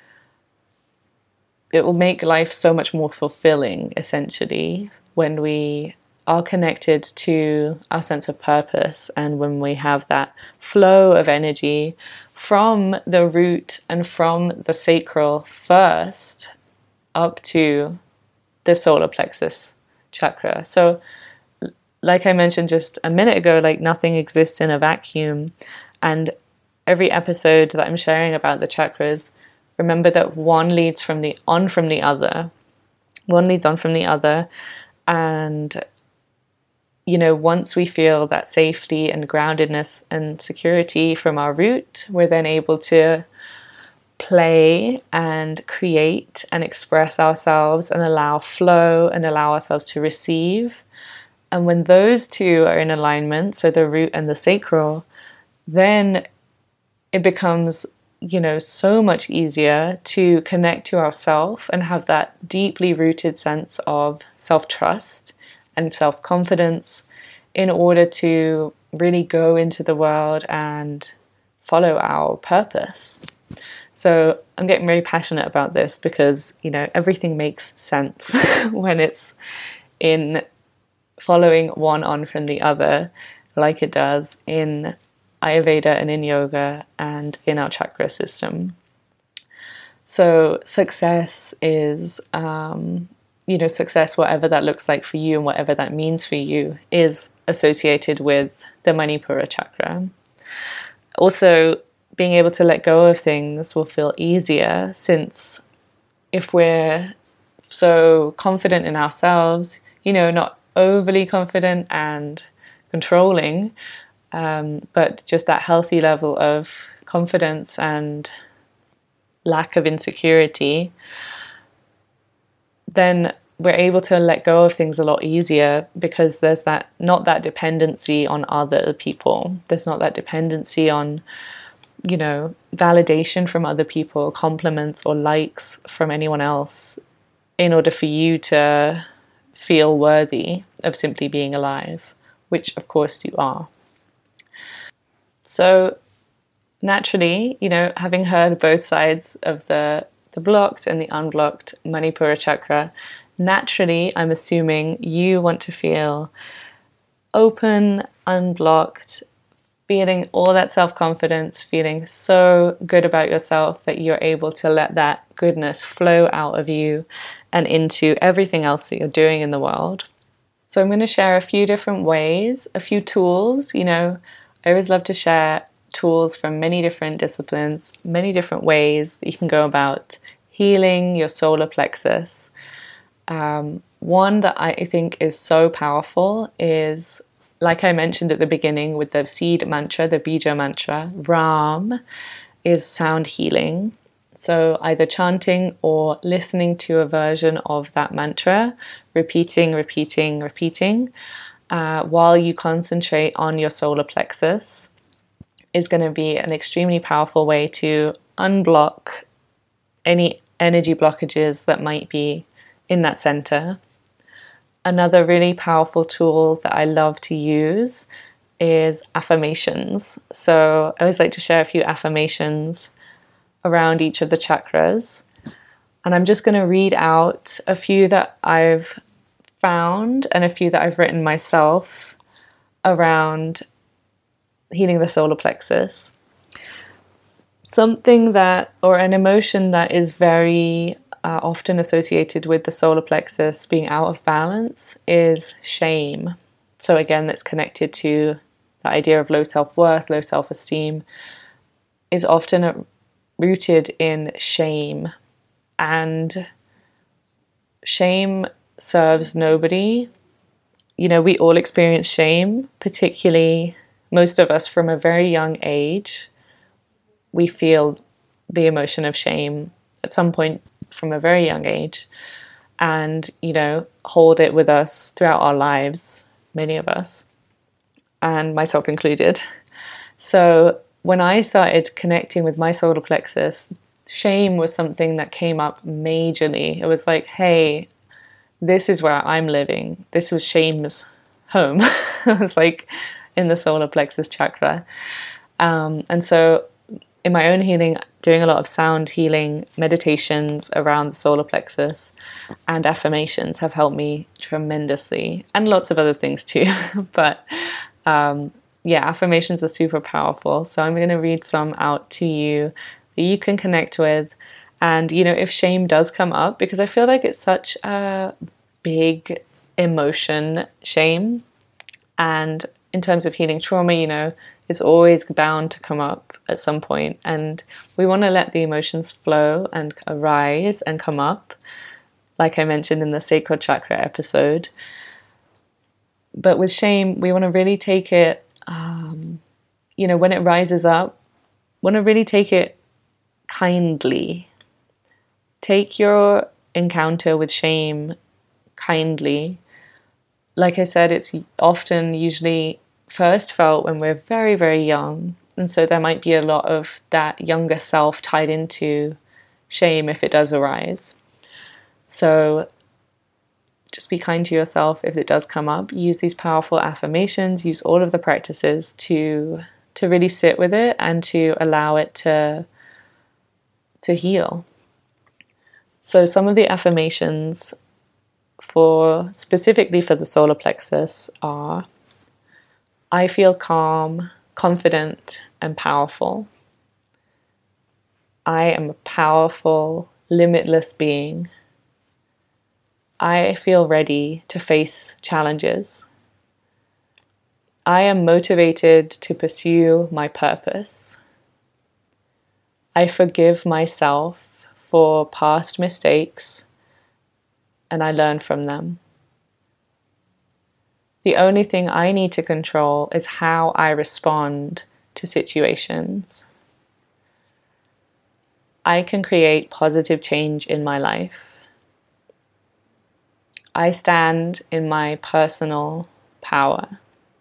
it will make life so much more fulfilling, essentially, when we are connected to our sense of purpose and when we have that flow of energy from the root and from the sacral first up to the solar plexus chakra. So like I mentioned just a minute ago, like nothing exists in a vacuum. And every episode that I'm sharing about the chakras, remember that one leads from the on from the other. One leads on from the other. And, you know, once we feel that safety and groundedness and security from our root, we're then able to play and create and express ourselves and allow flow and allow ourselves to receive. And when those two are in alignment, so the root and the sacral, then it becomes, you know, so much easier to connect to ourself and have that deeply rooted sense of self-trust and self-confidence in order to really go into the world and follow our purpose. So I'm getting really passionate about this because, you know, everything makes sense when it's in following one on from the other, like it does in Ayurveda and in yoga and in our chakra system. So success is, um, you know, success, whatever that looks like for you and whatever that means for you, is associated with the Manipura chakra. Also, being able to let go of things will feel easier, since if we're so confident in ourselves, you know, not overly confident and controlling, um, but just that healthy level of confidence and lack of insecurity, then we're able to let go of things a lot easier, because there's that not that dependency on other people. There's not that dependency on, you know, validation from other people, compliments or likes from anyone else in order for you to feel worthy of simply being alive, which of course you are. So naturally, you know, having heard both sides of the, the blocked and the unblocked Manipura chakra, naturally I'm assuming you want to feel open, unblocked, feeling all that self-confidence, feeling so good about yourself that you're able to let that goodness flow out of you and into everything else that you're doing in the world. So I'm going to share a few different ways, a few tools. You know, I always love to share tools from many different disciplines, many different ways that you can go about healing your solar plexus. Um, one that I think is so powerful is, like I mentioned at the beginning with the seed mantra, the Bija mantra, Ram is sound healing. So either chanting or listening to a version of that mantra, repeating, repeating, repeating, uh, while you concentrate on your solar plexus is going to be an extremely powerful way to unblock any energy blockages that might be in that center. Another really powerful tool that I love to use is affirmations. So I always like to share a few affirmations around each of the chakras. And I'm just going to read out a few that I've found and a few that I've written myself around healing the solar plexus. Something that, or an emotion that is very uh, often associated with the solar plexus being out of balance is shame. So again, that's connected to the idea of low self-worth, low self-esteem, is often a, rooted in shame. And shame serves nobody. You know, we all experience shame, particularly most of us from a very young age. We feel the emotion of shame at some point from a very young age, and, you know, hold it with us throughout our lives, many of us, and myself included. So when I started connecting with my solar plexus, shame was something that came up majorly. It was like, hey, this is where I'm living. This was shame's home. It was like in the solar plexus chakra. Um, and so in my own healing, doing a lot of sound healing meditations around the solar plexus and affirmations have helped me tremendously, and lots of other things too. But um, yeah, affirmations are super powerful. So I'm going to read some out to you that you can connect with. And, you know, if shame does come up, because I feel like it's such a big emotion, shame. And in terms of healing trauma, you know, it's always bound to come up at some point. And we want to let the emotions flow and arise and come up, like I mentioned in the sacral chakra episode. But with shame, we want to really take it, um, you know, when it rises up, want to really take it kindly. Take your encounter with shame kindly. Like I said, it's often usually first felt when we're very, very young. And so there might be a lot of that younger self tied into shame if it does arise. So just be kind to yourself if it does come up. Use these powerful affirmations, use all of the practices to to really sit with it and to allow it to to heal. So some of the affirmations for specifically for the solar plexus are: I feel calm, confident, and powerful. I am a powerful, limitless being. I feel ready to face challenges. I am motivated to pursue my purpose. I forgive myself for past mistakes, and I learn from them. The only thing I need to control is how I respond to situations. I can create positive change in my life. I stand in my personal power.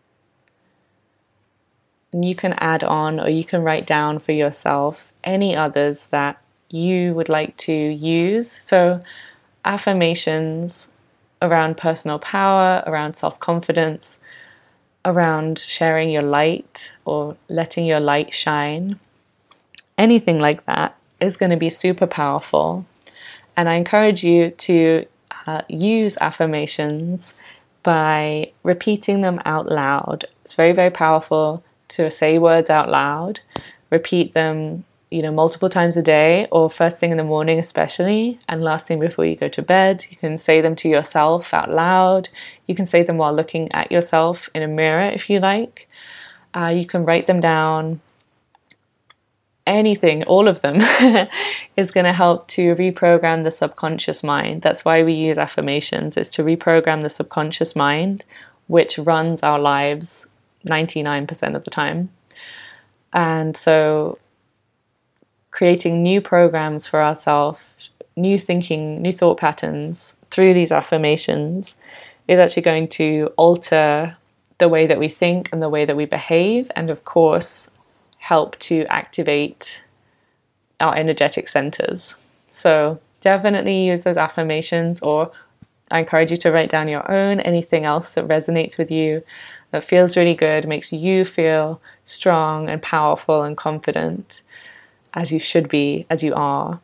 And you can add on, or you can write down for yourself any others that you would like to use. So affirmations around personal power, around self-confidence, around sharing your light or letting your light shine. Anything like that is going to be super powerful. And I encourage you to uh, use affirmations by repeating them out loud. It's very, very powerful to say words out loud. Repeat them, you know, multiple times a day, or first thing in the morning especially, and last thing before you go to bed. You can say them to yourself out loud. You can say them while looking at yourself in a mirror if you like. Uh, you can write them down. anything, all of them, is going to help to reprogram the subconscious mind. That's why we use affirmations, is to reprogram the subconscious mind, which runs our lives ninety-nine percent of the time. And so creating new programs for ourselves, new thinking, new thought patterns through these affirmations is actually going to alter the way that we think and the way that we behave, and of course help to activate our energetic centers. So definitely use those affirmations, or I encourage you to write down your own, anything else that resonates with you, that feels really good, makes you feel strong and powerful and confident, as you should be, as you are.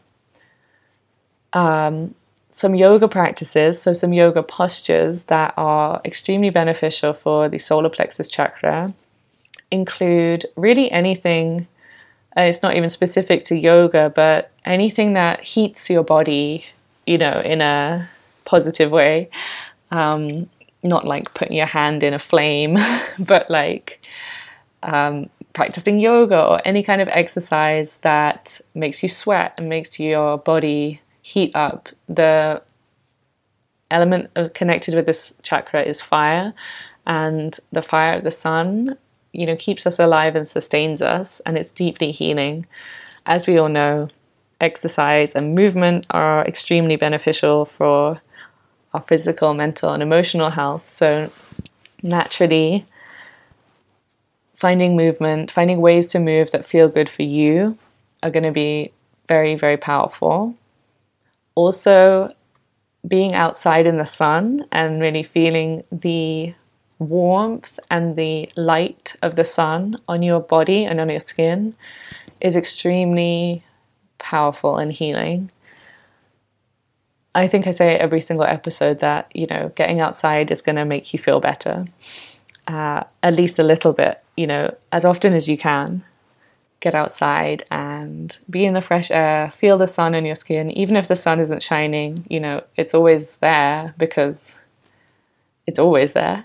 Um, some yoga practices, so some yoga postures that are extremely beneficial for the solar plexus chakra include really anything, uh, it's not even specific to yoga, but anything that heats your body, you know, in a positive way. Um, not like putting your hand in a flame, but like um, practicing yoga or any kind of exercise that makes you sweat and makes your body heat up. The element connected with this chakra is fire, and the fire of the sun, you know, keeps us alive and sustains us, and it's deeply healing. As we all know, exercise and movement are extremely beneficial for our physical, mental, and emotional health. So naturally, finding movement, finding ways to move that feel good for you are going to be very, very powerful. Also, being outside in the sun and really feeling the warmth and the light of the sun on your body and on your skin is extremely powerful and healing. I think I say every single episode that, you know, getting outside is going to make you feel better, uh, at least a little bit, you know, as often as you can. Get outside and be in the fresh air, feel the sun on your skin. Even if the sun isn't shining, you know, it's always there because it's always there.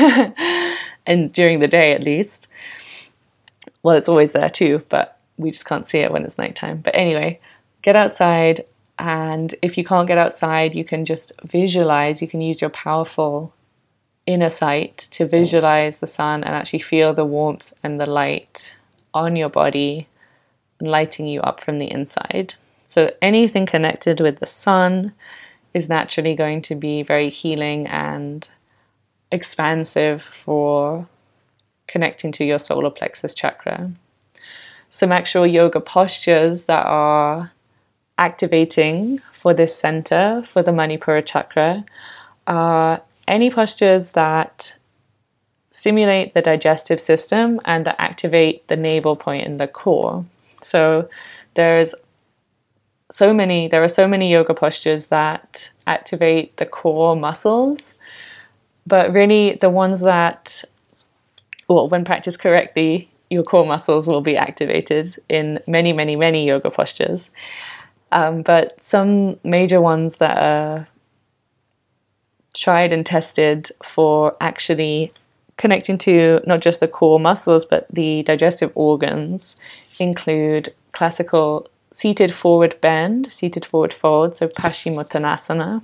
And during the day at least. Well, it's always there too, but we just can't see it when it's nighttime. But anyway, get outside, and if you can't get outside, you can just visualize. You can use your powerful inner sight to visualize the sun and actually feel the warmth and the light on your body, lighting you up from the inside. So anything connected with the sun is naturally going to be very healing and expansive for connecting to your solar plexus chakra. Some actual yoga postures that are activating for this center, for the Manipura chakra, are any postures that stimulate the digestive system and that activate the navel point in the core. So there's so many, there are so many yoga postures that activate the core muscles, but really the ones that, well, when practiced correctly, your core muscles will be activated in many, many, many yoga postures. Um, but some major ones that are tried and tested for actually connecting to not just the core muscles, but the digestive organs include classical seated forward bend, seated forward fold, so Paschimottanasana.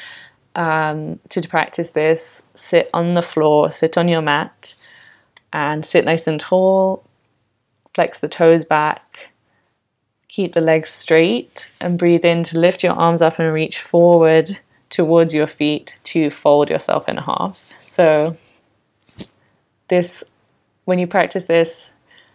Um, to practice this, sit on the floor, sit on your mat, and sit nice and tall, flex the toes back, keep the legs straight, and breathe in to lift your arms up and reach forward towards your feet to fold yourself in half. So this, when you practice this,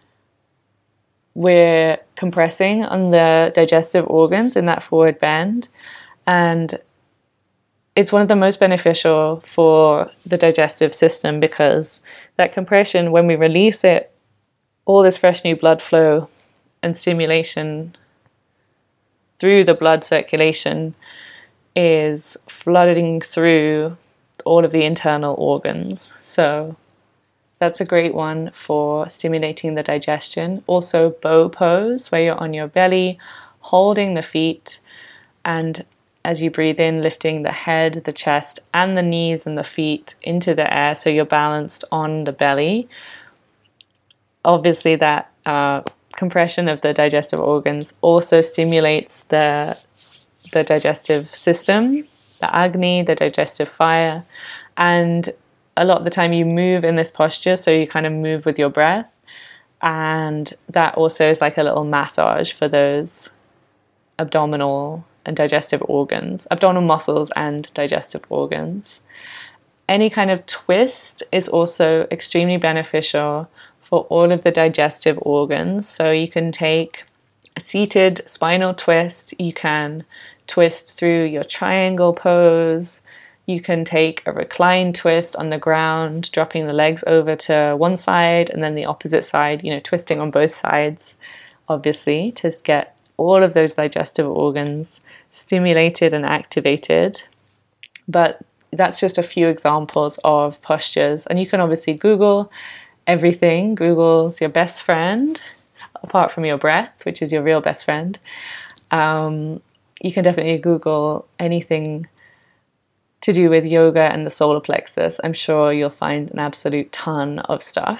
we're compressing on the digestive organs in that forward bend, and it's one of the most beneficial for the digestive system because that compression, when we release it, all this fresh new blood flow and stimulation through the blood circulation is flooding through all of the internal organs. So that's a great one for stimulating the digestion. Also, bow pose, where you're on your belly, holding the feet, and as you breathe in, lifting the head, the chest, and the knees and the feet into the air so you're balanced on the belly. Obviously, that uh, compression of the digestive organs also stimulates the the digestive system, the agni, the digestive fire. And a lot of the time you move in this posture, so you kind of move with your breath. And that also is like a little massage for those abdominal and digestive organs, abdominal muscles and digestive organs. Any kind of twist is also extremely beneficial for all of the digestive organs. So you can take a seated spinal twist, you can twist through your triangle pose, you can take a reclined twist on the ground, dropping the legs over to one side and then the opposite side, you know, twisting on both sides, obviously, to get all of those digestive organs stimulated and activated. But that's just a few examples of postures. And you can obviously Google everything. Google's your best friend, apart from your breath, which is your real best friend. Um, you can definitely Google anything to do with yoga and the solar plexus. I'm sure you'll find an absolute ton of stuff.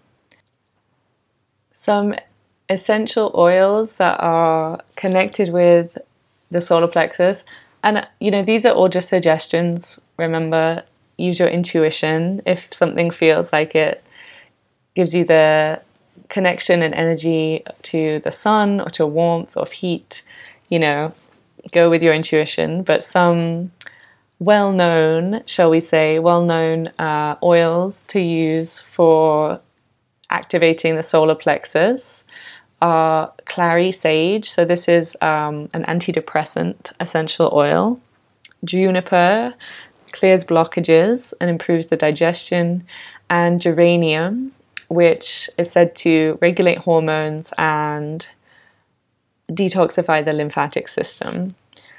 Some essential oils that are connected with the solar plexus. And, you know, these are all just suggestions. Remember, use your intuition. If something feels like it gives you the connection and energy to the sun or to warmth or heat, you know, go with your intuition. But some well-known, shall we say, well-known uh, oils to use for activating the solar plexus are clary sage. So this is um, an antidepressant essential oil. Juniper clears blockages and improves the digestion. And geranium, which is said to regulate hormones and detoxify the lymphatic system.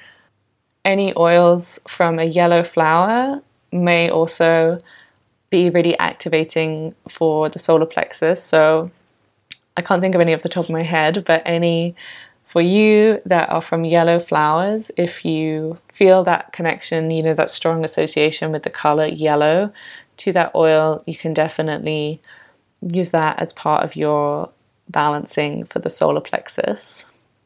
Any oils from a yellow flower may also be really activating for the solar plexus. So I can't think of any off the top of my head, but any for you that are from yellow flowers, if you feel that connection, you know, that strong association with the color yellow to that oil, you can definitely use that as part of your balancing for the solar plexus.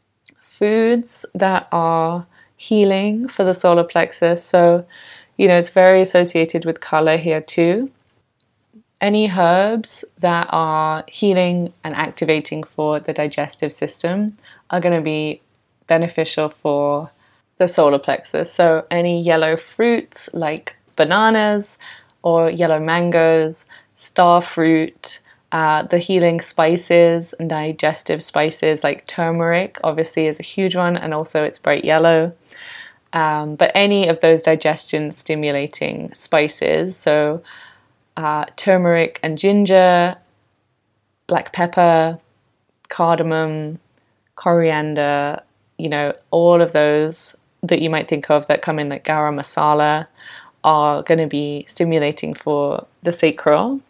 Foods that are healing for the solar plexus. So, you know, it's very associated with color here too. Any herbs that are healing and activating for the digestive system are going to be beneficial for the solar plexus. So any yellow fruits like bananas or yellow mangoes, star fruit, uh, the healing spices and digestive spices like turmeric obviously is a huge one, and also it's bright yellow. Um, but any of those digestion stimulating spices, so uh, turmeric and ginger, black pepper, cardamom, coriander, you know, all of those that you might think of that come in like garam masala are going to be stimulating for the sacral.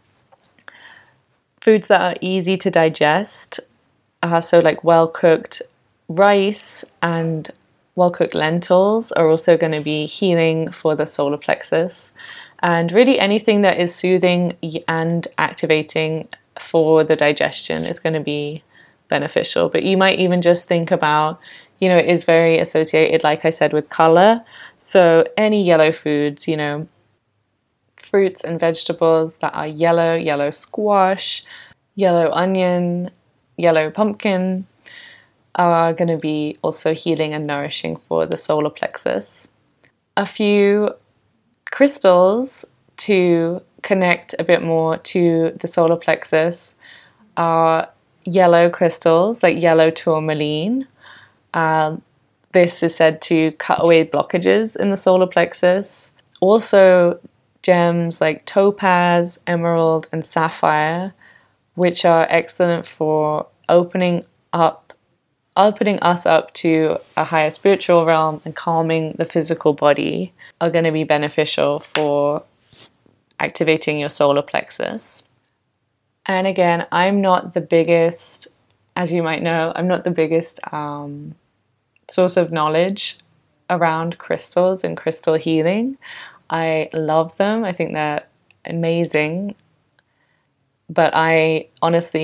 Foods that are easy to digest, uh, so like well-cooked rice and well-cooked lentils are also going to be healing for the solar plexus. And really anything that is soothing and activating for the digestion is going to be beneficial. But you might even just think about, you know, it is very associated, like I said, with color. So any yellow foods, you know, fruits and vegetables that are yellow, yellow squash, yellow onion, yellow pumpkin, are going to be also healing and nourishing for the solar plexus. A few crystals to connect a bit more to the solar plexus are yellow crystals, like yellow tourmaline. Um, this is said to cut away blockages in the solar plexus. Also, gems like topaz, emerald, and sapphire, which are excellent for opening up opening us up to a higher spiritual realm and calming the physical body, are going to be beneficial for activating your solar plexus. And again, I'm not the biggest, as you might know, I'm not the biggest um, source of knowledge around crystals and crystal healing. I love them. I think they're amazing. But I honestly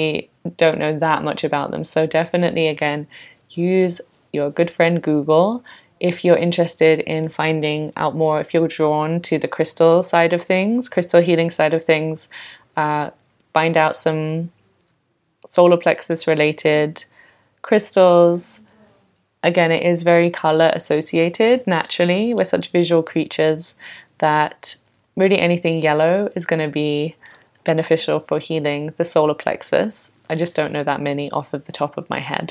don't know that much about them. So definitely, again, use your good friend Google if you're interested in finding out more, if you're drawn to the crystal side of things, crystal healing side of things. Uh, find out some solar plexus related crystals. Again, it is very color associated naturally. We're such visual creatures that really anything yellow is going to be beneficial for healing the solar plexus. I just don't know that many off of the top of my head.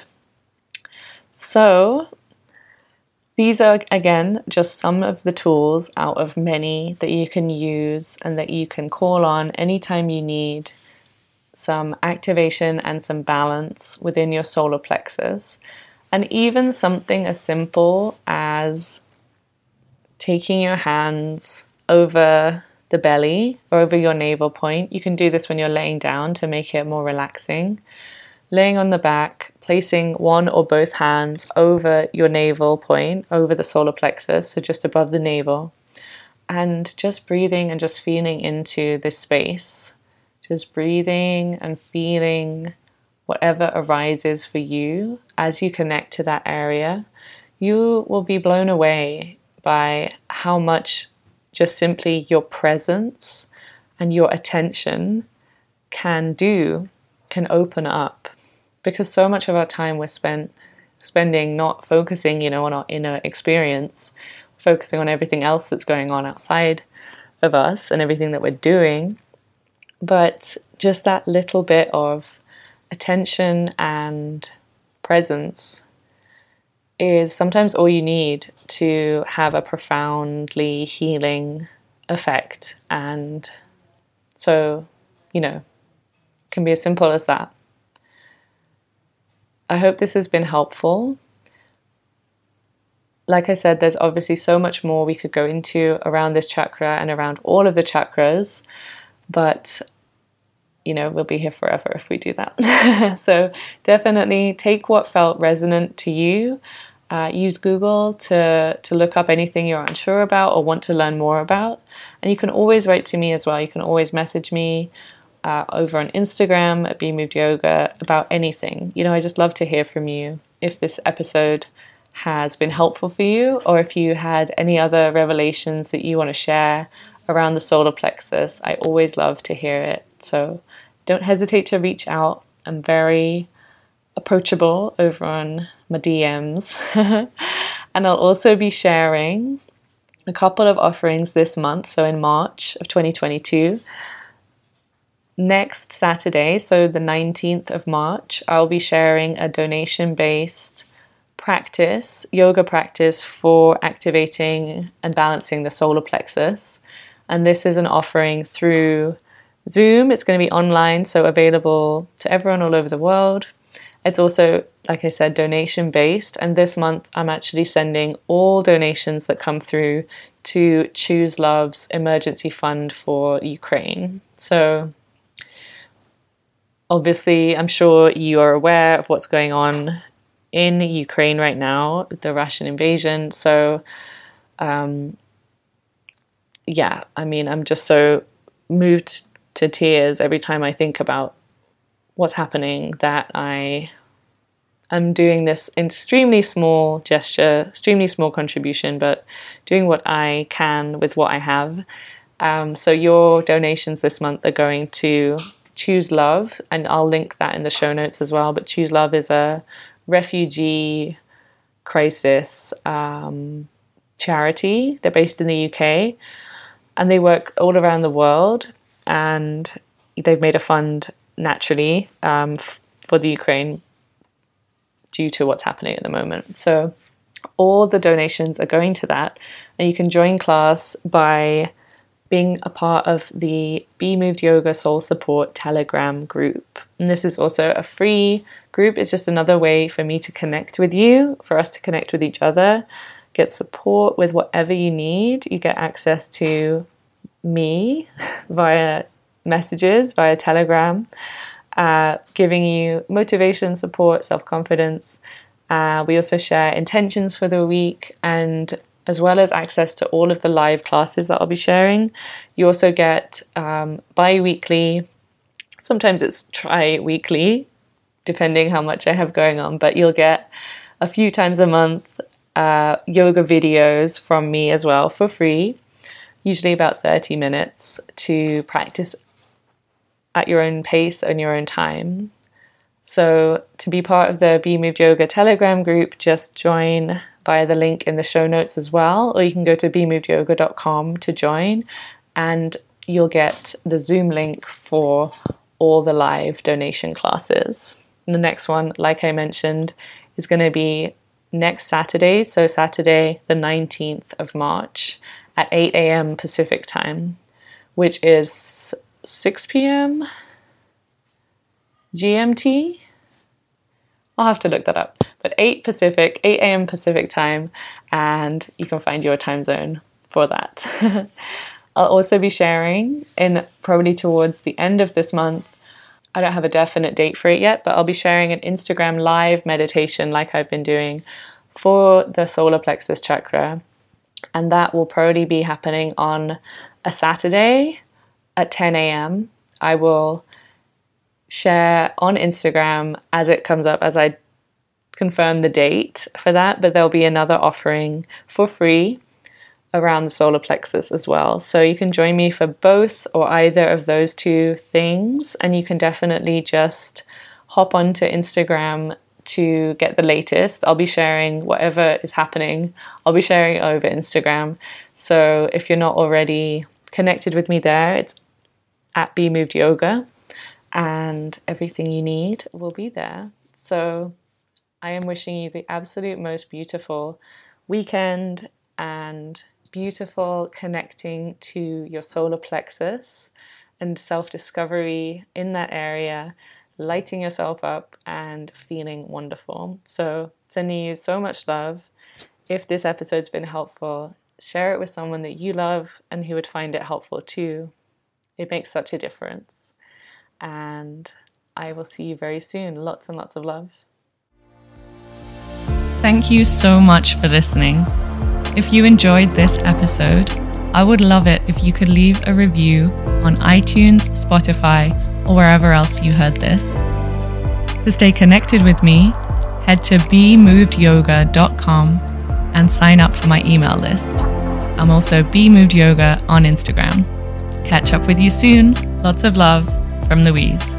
So these are, again, just some of the tools out of many that you can use and that you can call on anytime you need some activation and some balance within your solar plexus. And even something as simple as taking your hands over the belly or over your navel point. You can do this when you're laying down to make it more relaxing. Laying on the back, placing one or both hands over your navel point, over the solar plexus, so just above the navel, and just breathing and just feeling into this space. Just breathing and feeling whatever arises for you as you connect to that area. You will be blown away by how much just simply your presence and your attention can do, can open up. Because so much of our time we're spent spending not focusing, you know, on our inner experience, focusing on everything else that's going on outside of us and everything that we're doing. But just that little bit of attention and presence is sometimes all you need to have a profoundly healing effect. And so, you know, it can be as simple as that. I hope this has been helpful. Like I said, there's obviously so much more we could go into around this chakra and around all of the chakras, but you know, we'll be here forever if we do that. So definitely take what felt resonant to you. Uh, use Google to, to look up anything you're unsure about or want to learn more about. And you can always write to me as well. You can always message me uh, over on Instagram at Be Moved Yoga about anything. You know, I just love to hear from you if this episode has been helpful for you, or if you had any other revelations that you want to share around the solar plexus. I always love to hear it. So don't hesitate to reach out. I'm very approachable over on my D Ms. And I'll also be sharing a couple of offerings this month, so in March of twenty twenty-two. Next Saturday, so the nineteenth of March, I'll be sharing a donation-based practice, yoga practice for activating and balancing the solar plexus. And this is an offering through Zoom. It's going to be online, so available to everyone all over the world. It's also, like I said, donation based. And this month I'm actually sending all donations that come through to Choose Love's emergency fund for Ukraine. So obviously, I'm sure you are aware of what's going on in Ukraine right now, the Russian invasion. So, um, yeah, I mean, I'm just so moved to tears every time I think about what's happening that I am doing this extremely small gesture, extremely small contribution, but doing what I can with what I have. Um, so your donations this month are going to Choose Love, and I'll link that in the show notes as well. But Choose Love is a refugee crisis um, charity. They're based in the U K and they work all around the world, and they've made a fund naturally um, f- for the Ukraine due to what's happening at the moment. So all the donations are going to that, and you can join class by being a part of the Be Moved Yoga Soul Support Telegram group. And this is also a free group. It's just another way for me to connect with you, for us to connect with each other, get support with whatever you need. You get access to me via messages, via Telegram, uh, giving you motivation, support, self-confidence. Uh, we also share intentions for the week, and as well as access to all of the live classes that I'll be sharing. You also get um, bi-weekly, sometimes it's tri-weekly depending how much I have going on, but you'll get a few times a month uh, yoga videos from me as well for free, usually about thirty minutes to practice at your own pace and your own time. So to be part of the Be Moved Yoga Telegram group, just join via the link in the show notes as well, or you can go to be moved yoga dot com to join, and you'll get the Zoom link for all the live donation classes. And the next one, like I mentioned, is going to be next Saturday, so Saturday the nineteenth of March at eight a.m. Pacific time, which is six p.m. G M T. I'll have to look that up, but eight Pacific, eight a.m. Pacific time, and you can find your time zone for that. I'll also be sharing in probably towards the end of this month. I don't have a definite date for it yet, but I'll be sharing an Instagram live meditation like I've been doing for the solar plexus chakra, and that will probably be happening on a Saturday at ten a.m. I will share on Instagram as it comes up, as I confirm the date for that, but there'll be another offering for free around the solar plexus as well. So you can join me for both or either of those two things, and you can definitely just hop onto Instagram to get the latest. I'll be sharing whatever is happening. I'll be sharing it over Instagram. So if you're not already connected with me there, it's at Be Moved Yoga, and everything you need will be there. So I am wishing you the absolute most beautiful weekend and beautiful connecting to your solar plexus and self-discovery in that area, lighting yourself up and feeling wonderful. So sending you so much love. If this episode's been helpful, share it with someone that you love and who would find it helpful too. It makes such a difference. And I will see you very soon. Lots and lots of love. Thank you so much for listening. If you enjoyed this episode, I would love it if you could leave a review on iTunes, Spotify, or wherever else you heard this. To stay connected with me, head to be moved yoga dot com and sign up for my email list. I'm also Be Moved Yoga on Instagram. Catch up with you soon. Lots of love from Louise.